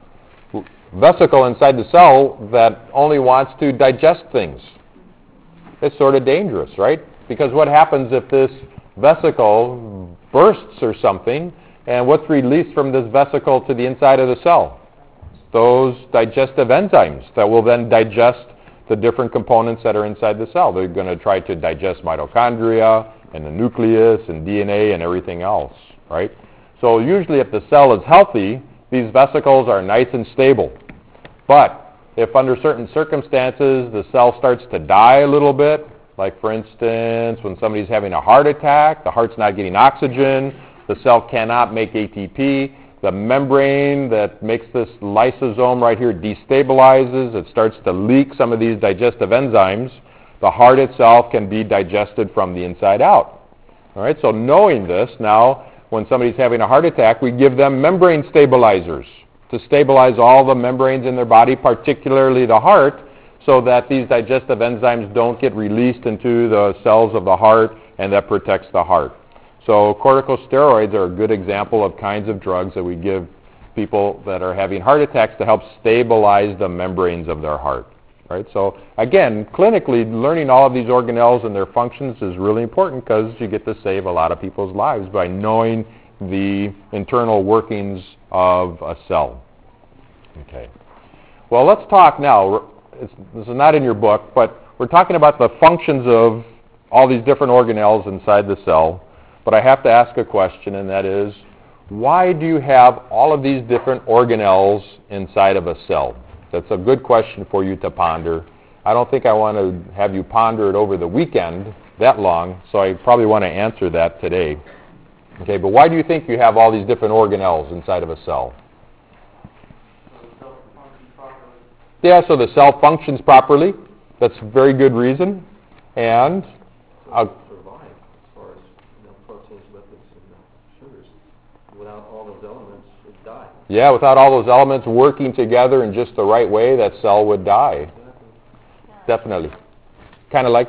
Speaker 1: vesicle inside the cell that only wants to digest things? It's sort of dangerous, right? Because what happens if this vesicle bursts or something, and what's released from this vesicle to the inside of the cell? Those digestive enzymes that will then digest the different components that are inside the cell. They're going to try to digest mitochondria and the nucleus and DNA and everything else, right? So usually if the cell is healthy, these vesicles are nice and stable. But if under certain circumstances the cell starts to die a little bit, like for instance when somebody's having a heart attack, the heart's not getting oxygen, the cell cannot make ATP, the membrane that makes this lysosome right here destabilizes, it starts to leak some of these digestive enzymes, the heart itself can be digested from the inside out. All right, so knowing this, now when somebody's having a heart attack, we give them membrane stabilizers to stabilize all the membranes in their body, particularly the heart, so that these digestive enzymes don't get released into the cells of the heart, and that protects the heart. So corticosteroids are a good example of kinds of drugs that we give people that are having heart attacks to help stabilize the membranes of their heart. Right? So again, clinically, learning all of these organelles and their functions is really important because you get to save a lot of people's lives by knowing the internal workings of a cell. Okay. Well, let's talk now. This is not in your book, but we're talking about the functions of all these different organelles inside the cell. But I have to ask a question, and that is, why do you have all of these different organelles inside of a cell? That's a good question for you to ponder. I don't think I want to have you ponder it over the weekend that long, so I probably want to answer that today. Okay, but why do you think you have all these different organelles inside of a cell? Yeah, so the cell functions properly. That's a very good reason. And
Speaker 3: survive as far as proteins, lipids, and sugars. Without all those elements, it dies.
Speaker 1: yeah, without all those elements working together in just the right way, that cell would die. Definitely. Kind of like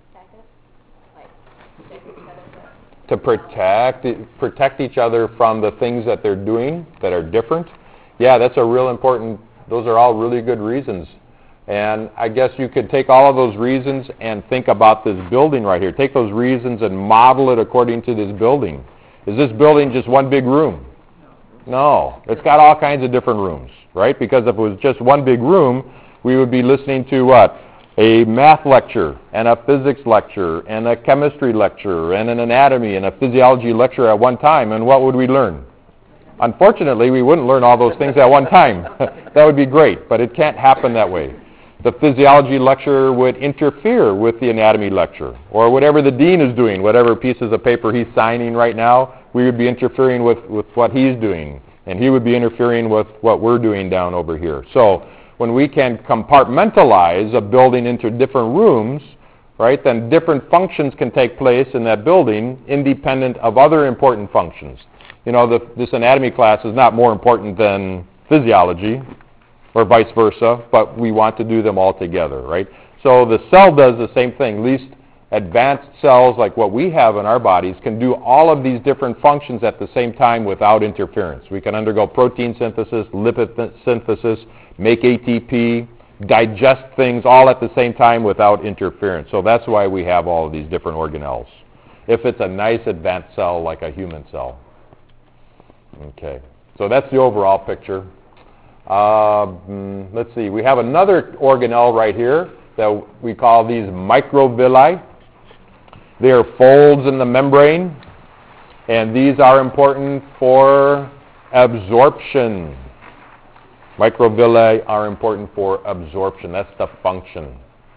Speaker 1: to protect each other from the things that they're doing that are different. Yeah, that's a real important, those are all really good reasons. And I guess you could take all of those reasons and think about this building right here. Take those reasons and model it according to this building. Is this building just one big room? No. It's got all kinds of different rooms, right? Because if it was just one big room, we would be listening to what? A math lecture, and a physics lecture, and a chemistry lecture, and an anatomy, and a physiology lecture at one time. And what would we learn? Unfortunately, we wouldn't learn all those things at one time. That would be great, but it can't happen that way. The physiology lecture would interfere with the anatomy lecture, or whatever the dean is doing, whatever pieces of paper he's signing right now, we would be interfering with what he's doing, and he would be interfering with what we're doing down over here. So when we can compartmentalize a building into different rooms, right, then different functions can take place in that building independent of other important functions. You know, this anatomy class is not more important than physiology, or vice versa, but we want to do them all together, right? So the cell does the same thing. Least advanced cells like what we have in our bodies can do all of these different functions at the same time without interference. We can undergo protein synthesis, lipid synthesis, make ATP, digest things all at the same time without interference. So that's why we have all of these different organelles, if it's a nice advanced cell like a human cell. Okay, so that's the overall picture. Let's see, we have another organelle right here that we call these microvilli. They are folds in the membrane, and these are important for absorption. Microvilli are important for absorption. That's the function.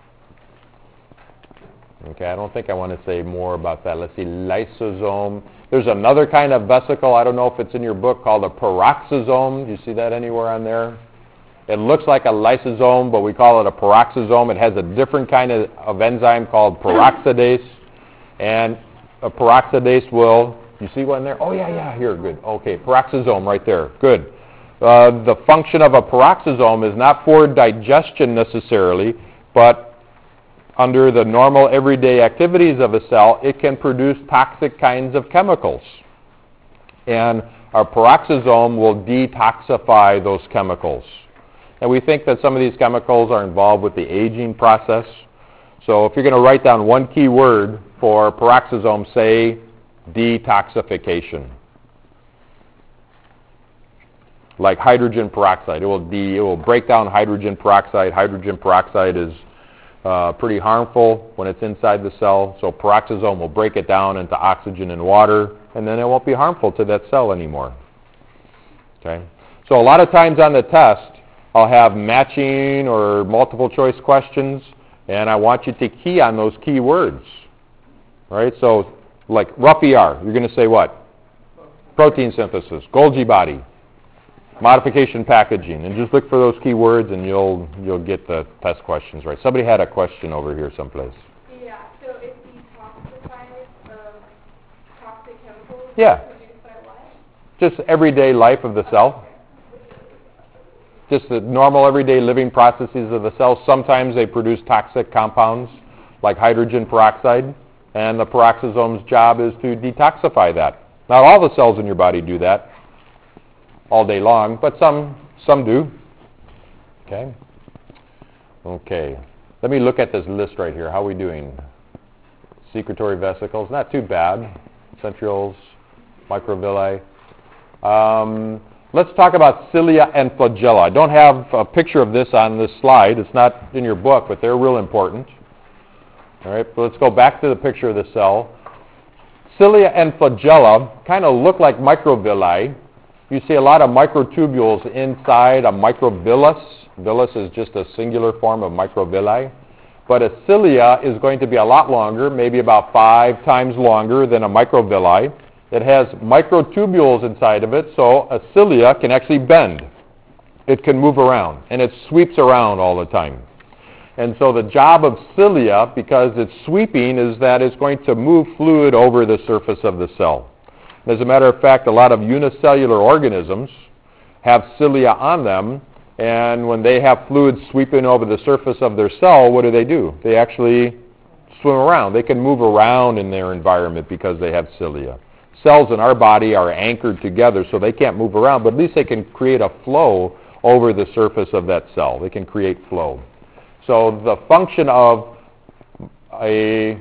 Speaker 1: Okay, I don't think I want to say more about that. Let's see, lysosome. There's another kind of vesicle, I don't know if it's in your book, called a peroxisome. Do you see that anywhere on there? It looks like a lysosome, but we call it a peroxisome. It has a different kind of enzyme called peroxidase. And a peroxidase will, you see one there? Oh, yeah, here, good. Okay, peroxisome right there, good. The function of a peroxisome is not for digestion necessarily, but under the normal everyday activities of a cell, it can produce toxic kinds of chemicals. And our peroxisome will detoxify those chemicals. And we think that some of these chemicals are involved with the aging process. So if you're going to write down one key word for peroxisome, say detoxification. Like hydrogen peroxide. It will break down hydrogen peroxide. Hydrogen peroxide is pretty harmful when it's inside the cell, so peroxisome will break it down into oxygen and water, and then it won't be harmful to that cell anymore. Okay? So a lot of times on the test, I'll have matching or multiple choice questions, and I want you to key on those key words. Right? So like rough ER, you're going to say what? Protein synthesis, Golgi body, modification packaging, and just look for those key words and you'll get the test questions right. Somebody had a question over here someplace.
Speaker 2: Yeah, so it's detoxifiers of toxic chemicals produced by what?
Speaker 1: Just everyday life of the cell. Just the normal everyday living processes of the cell. Sometimes they produce toxic compounds like hydrogen peroxide, and the peroxisome's job is to detoxify that. Not all the cells in your body do that all day long, but some do. Okay. Let me look at this list right here. How are we doing? Secretory vesicles, not too bad. Centrioles, microvilli. Let's talk about cilia and flagella. I don't have a picture of this on this slide. It's not in your book, but they're real important. All right, but let's go back to the picture of the cell. Cilia and flagella kind of look like microvilli. You see a lot of microtubules inside a microvillus. Villus is just a singular form of microvilli. But a cilia is going to be a lot longer, maybe about 5 times longer than a microvilli. It has microtubules inside of it, so a cilia can actually bend. It can move around, and it sweeps around all the time. And so the job of cilia, because it's sweeping, is that it's going to move fluid over the surface of the cell. As a matter of fact, a lot of unicellular organisms have cilia on them, and when they have fluid sweeping over the surface of their cell, what do? They actually swim around. They can move around in their environment because they have cilia. Cells in our body are anchored together, so they can't move around, but at least they can create a flow over the surface of that cell. They can create flow. So the function of a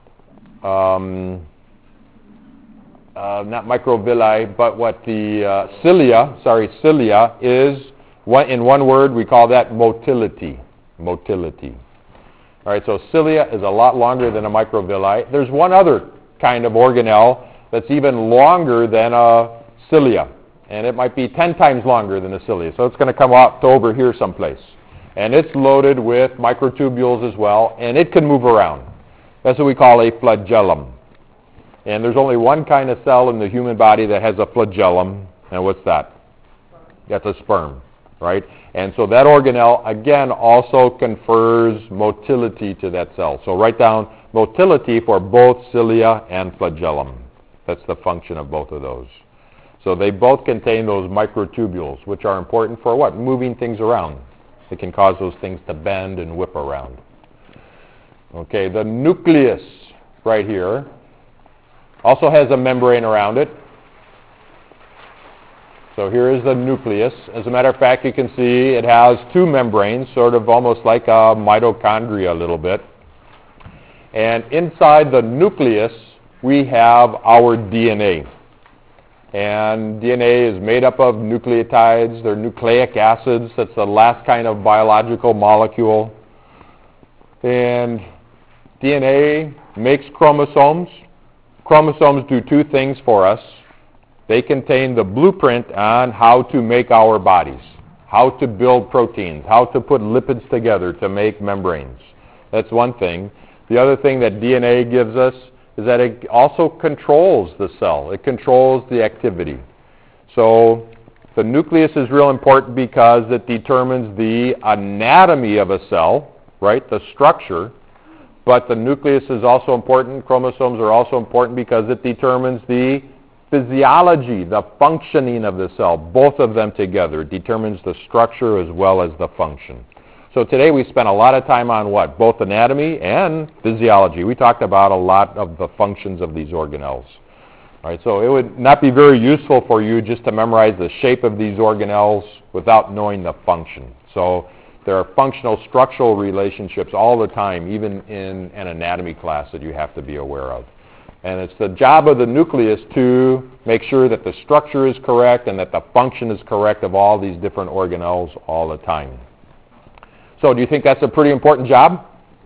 Speaker 1: not microvilli, but what the cilia is, in one word, we call that motility. Motility. All right, so cilia is a lot longer than a microvilli. There's one other kind of organelle that's even longer than a cilia, and it might be 10 times longer than the cilia. So it's going to come out to over here someplace. And it's loaded with microtubules as well, and it can move around. That's what we call a flagellum. And there's only one kind of cell in the human body that has a flagellum, and what's that? That's a sperm, right? And so that organelle, again, also confers motility to that cell. So write down motility for both cilia and flagellum. That's the function of both of those. So they both contain those microtubules, which are important for what? Moving things around. It can cause those things to bend and whip around. Okay, the nucleus right here also has a membrane around it. So here is the nucleus. As a matter of fact, you can see it has two membranes, sort of almost like a mitochondria a little bit. And inside the nucleus, we have our DNA. And DNA is made up of nucleotides. They're nucleic acids. That's the last kind of biological molecule. And DNA makes chromosomes. Chromosomes do two things for us. They contain the blueprint on how to make our bodies, how to build proteins, how to put lipids together to make membranes. That's one thing. The other thing that DNA gives us is that it also controls the cell. It controls the activity. So the nucleus is real important because it determines the anatomy of a cell, right, the structure. But the nucleus is also important. Chromosomes are also important because it determines the physiology, the functioning of the cell, both of them together. It determines the structure as well as the function. So today we spent a lot of time on what? Both anatomy and physiology. We talked about a lot of the functions of these organelles. All right, so it would not be very useful for you just to memorize the shape of these organelles without knowing the function. So there are functional structural relationships all the time, even in an anatomy class, that you have to be aware of. And it's the job of the nucleus to make sure that the structure is correct and that the function is correct of all these different organelles all the time. So do you think that's a pretty important job?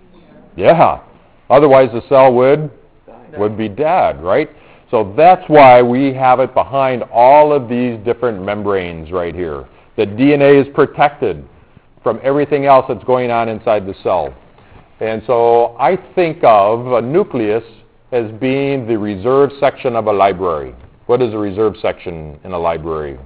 Speaker 1: Yeah. Otherwise the cell would be dead, right? So that's why we have it behind all of these different membranes right here. The DNA is protected from everything else that's going on inside the cell. And so I think of a nucleus as being the reserve section of a library. What is a reserve section in a library?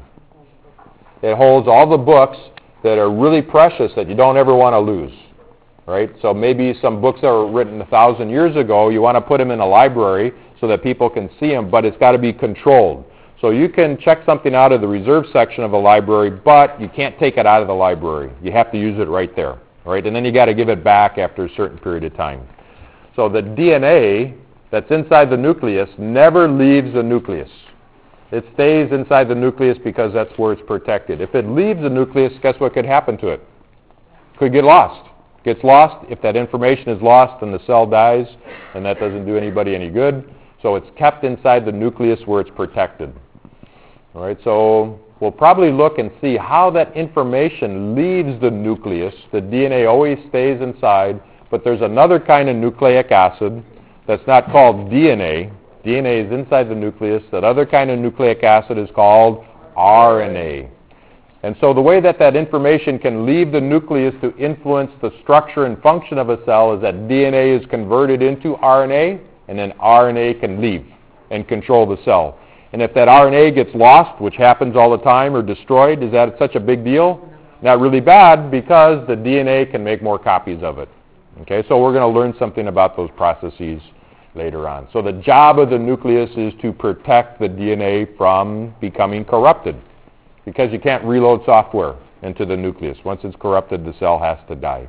Speaker 1: It holds all the books that are really precious that you don't ever want to lose, right? So maybe some books that were written 1,000 years ago, you want to put them in a library so that people can see them, but it's got to be controlled. So you can check something out of the reserve section of a library, but you can't take it out of the library. You have to use it right there, right? And then you got to give it back after a certain period of time. So the DNA that's inside the nucleus never leaves the nucleus. It stays inside the nucleus because that's where it's protected. If it leaves the nucleus, guess what could happen to it? Could get lost. Gets lost. If that information is lost, then the cell dies, and that doesn't do anybody any good. So it's kept inside the nucleus where it's protected. All right, so we'll probably look and see how that information leaves the nucleus. The DNA always stays inside, but there's another kind of nucleic acid that's not called DNA. DNA is inside the nucleus. That other kind of nucleic acid is called RNA. And so the way that that information can leave the nucleus to influence the structure and function of a cell is that DNA is converted into RNA, and then RNA can leave and control the cell. And if that RNA gets lost, which happens all the time, or destroyed, is that such a big deal? Not really bad, because the DNA can make more copies of it. Okay, so we're going to learn something about those processes later on. So the job of the nucleus is to protect the DNA from becoming corrupted, because you can't reload software into the nucleus. Once it's corrupted, the cell has to die.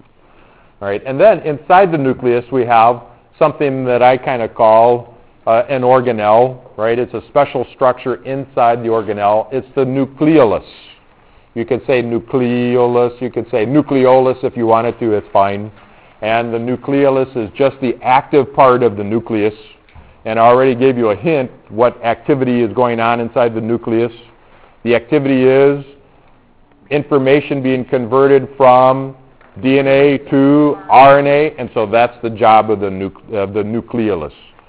Speaker 1: All right, and then inside the nucleus we have something that I kind of call an organelle, right? It's a special structure inside the organelle. It's the nucleolus. You could say nucleolus, you could say nucleolus if you wanted to, it's fine. And the nucleolus is just the active part of the nucleus. And I already gave you a hint what activity is going on inside the nucleus. The activity is information being converted from DNA to RNA, and so that's the job of the nucleolus.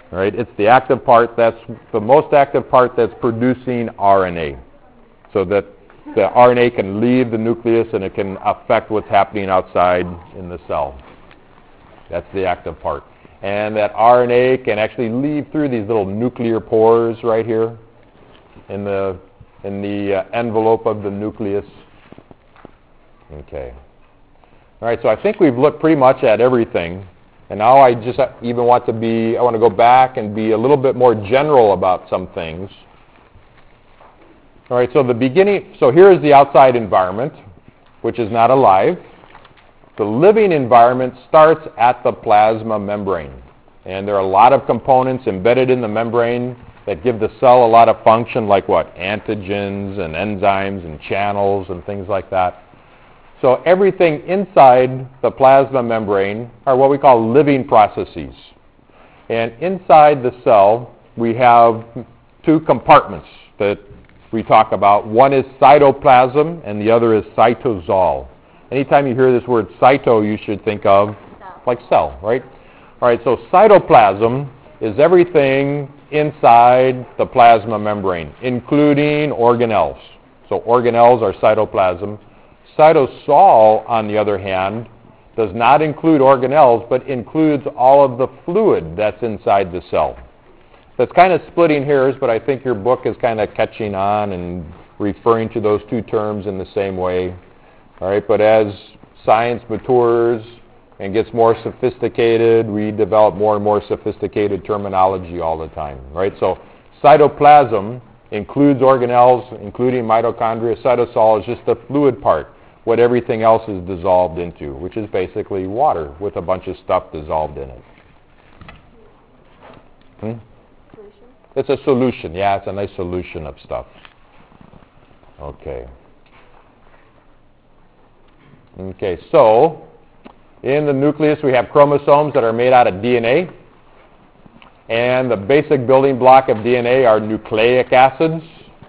Speaker 1: Right? It's the active part, that's the most active part that's producing RNA. So that the RNA can leave the nucleus and it can affect what's happening outside in the cell. That's the active part. And that RNA can actually leave through these little nuclear pores right here in the envelope of the nucleus. Okay. All right, so I think we've looked pretty much at everything. And now I just even want to go back and be a little bit more general about some things. All right, so here is the outside environment, which is not alive. The living environment starts at the plasma membrane. And there are a lot of components embedded in the membrane that give the cell a lot of function, like what? Antigens and enzymes and channels and things like that. So everything inside the plasma membrane are what we call living processes. And inside the cell, we have two compartments that we talk about. One is cytoplasm, and the other is cytosol. Anytime you hear this word cyto, you should think of like cell, right? All right, so cytoplasm is everything inside the plasma membrane, including organelles. So organelles are cytoplasm. Cytosol, on the other hand, does not include organelles, but includes all of the fluid that's inside the cell. That's kind of splitting hairs, but I think your book is kind of catching on and referring to those two terms in the same way. All right, but as science matures and gets more sophisticated, we develop more and more sophisticated terminology all the time. Right? So cytoplasm includes organelles, including mitochondria. Cytosol is just the fluid part, what everything else is dissolved into, which is basically water with a bunch of stuff dissolved in it.
Speaker 2: Solution?
Speaker 1: It's a solution. Yeah, it's a nice solution of stuff. Okay. Okay, so in the nucleus we have chromosomes that are made out of DNA. And the basic building block of DNA are nucleic acids.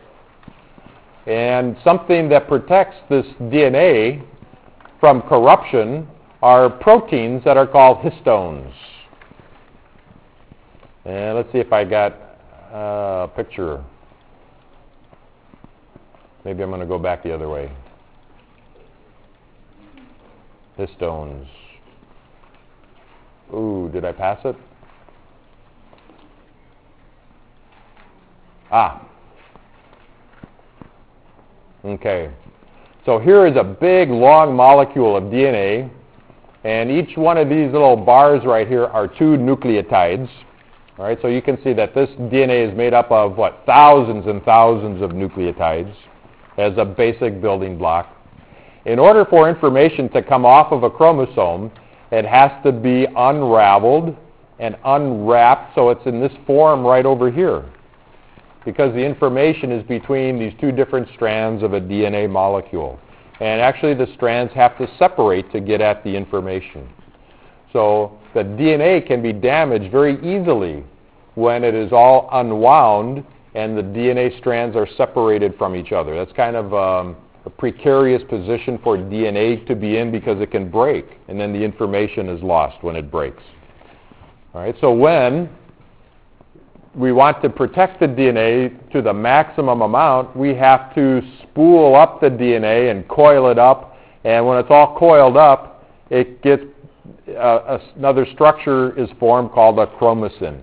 Speaker 1: And something that protects this DNA from corruption are proteins that are called histones. And let's see if I got a picture. Maybe I'm going to go back the other way. Histones. Ooh, did I pass it? Ah. Okay. So here is a big, long molecule of DNA, and each one of these little bars right here are two nucleotides. All right, so you can see that this DNA is made up of, what, thousands and thousands of nucleotides as a basic building block. In order for information to come off of a chromosome, it has to be unraveled and unwrapped, so it's in this form right over here, because the information is between these two different strands of a DNA molecule. And actually the strands have to separate to get at the information. So the DNA can be damaged very easily when it is all unwound and the DNA strands are separated from each other. That's kind of a precarious position for DNA to be in because it can break, and then the information is lost when it breaks. All right, so when we want to protect the DNA to the maximum amount, we have to spool up the DNA and coil it up, and when it's all coiled up, it gets another structure is formed called a chromosome.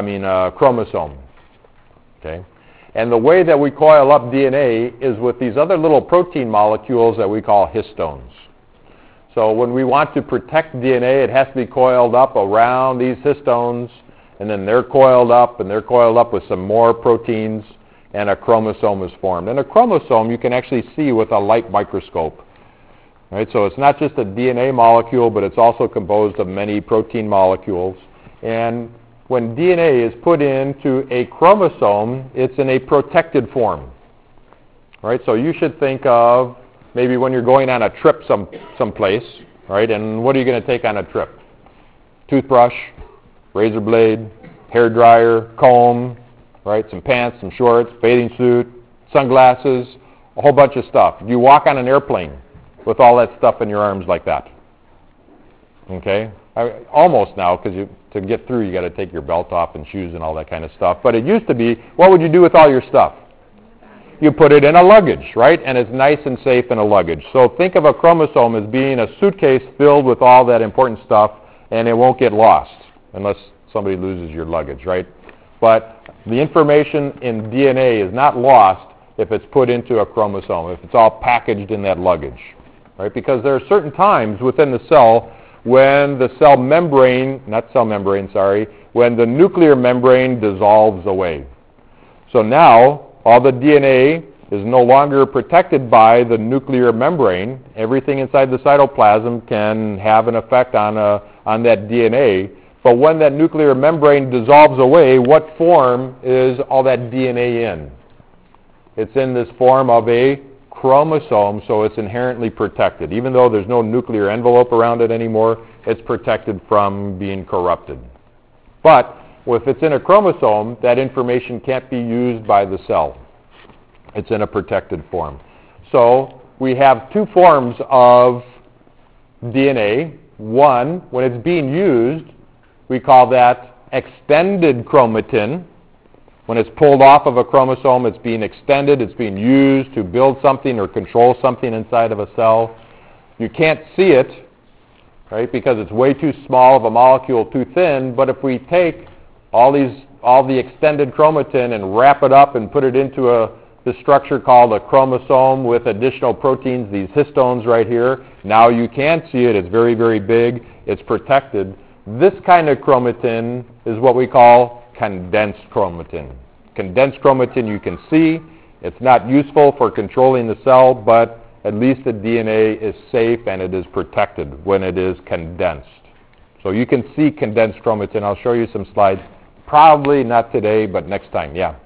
Speaker 1: Okay? And the way that we coil up DNA is with these other little protein molecules that we call histones. So when we want to protect DNA, it has to be coiled up around these histones, and then they're coiled up, and they're coiled up with some more proteins, and a chromosome is formed. And a chromosome you can actually see with a light microscope. Right? So it's not just a DNA molecule, but it's also composed of many protein molecules. And when DNA is put into a chromosome, it's in a protected form. Right? So you should think of maybe when you're going on a trip someplace, right? And what are you going to take on a trip? Toothbrush, razor blade, hair dryer, comb, right? Some pants, some shorts, bathing suit, sunglasses, a whole bunch of stuff. You walk on an airplane with all that stuff in your arms like that. Okay? Almost now, because to get through, you got to take your belt off and shoes and all that kind of stuff. But it used to be, what would you do with all your stuff? You put it in a luggage, right? And it's nice and safe in a luggage. So think of a chromosome as being a suitcase filled with all that important stuff, and it won't get lost unless somebody loses your luggage, right? But the information in DNA is not lost if it's put into a chromosome, if it's all packaged in that luggage, right? Because there are certain times within the cell when the cell membrane, when the nuclear membrane dissolves away. So now all the DNA is no longer protected by the nuclear membrane. Everything inside the cytoplasm can have an effect on that DNA. But when that nuclear membrane dissolves away, what form is all that DNA in? It's in this form of a chromosome, so it's inherently protected. Even though there's no nuclear envelope around it anymore, it's protected from being corrupted. But if it's in a chromosome, that information can't be used by the cell. It's in a protected form. So we have two forms of DNA. One, when it's being used, we call that extended chromatin. When it's pulled off of a chromosome, it's being extended, it's being used to build something or control something inside of a cell. You can't see it, right, because it's way too small of a molecule, too thin, but if we take all the extended chromatin and wrap it up and put it into this structure called a chromosome with additional proteins, these histones right here, now you can see it, it's very, very big, it's protected. This kind of chromatin is what we call condensed chromatin. Condensed chromatin you can see. It's not useful for controlling the cell, but at least the DNA is safe and it is protected when it is condensed. So you can see condensed chromatin. I'll show you some slides. Probably not today, but next time. Yeah?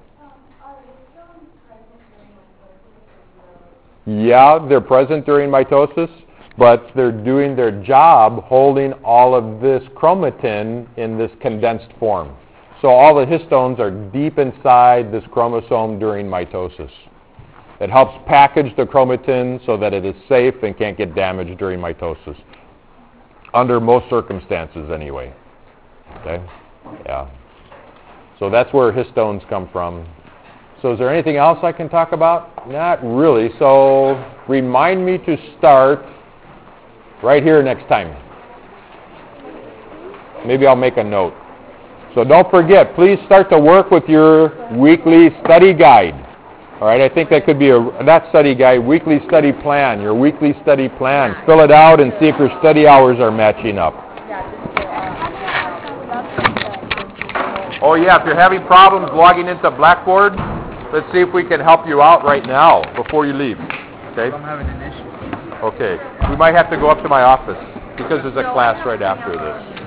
Speaker 1: Yeah, they're present during mitosis, but they're doing their job holding all of this chromatin in this condensed form. So all the histones are deep inside this chromosome during mitosis. It helps package the chromatin so that it is safe and can't get damaged during mitosis, under most circumstances anyway. Okay? Yeah. So that's where histones come from. So is there anything else I can talk about? Not really. So remind me to start right here next time. Maybe I'll make a note. So don't forget, please start to work with your weekly study guide. All right, I think that could be not study guide, weekly study plan, your weekly study plan. Fill it out and see if your study hours are matching up. Oh yeah, if you're having problems logging into Blackboard, let's see if we can help you out right now before you leave. Okay?
Speaker 7: I'm having an issue.
Speaker 1: Okay. We might have to go up to my office because there's a class right after this.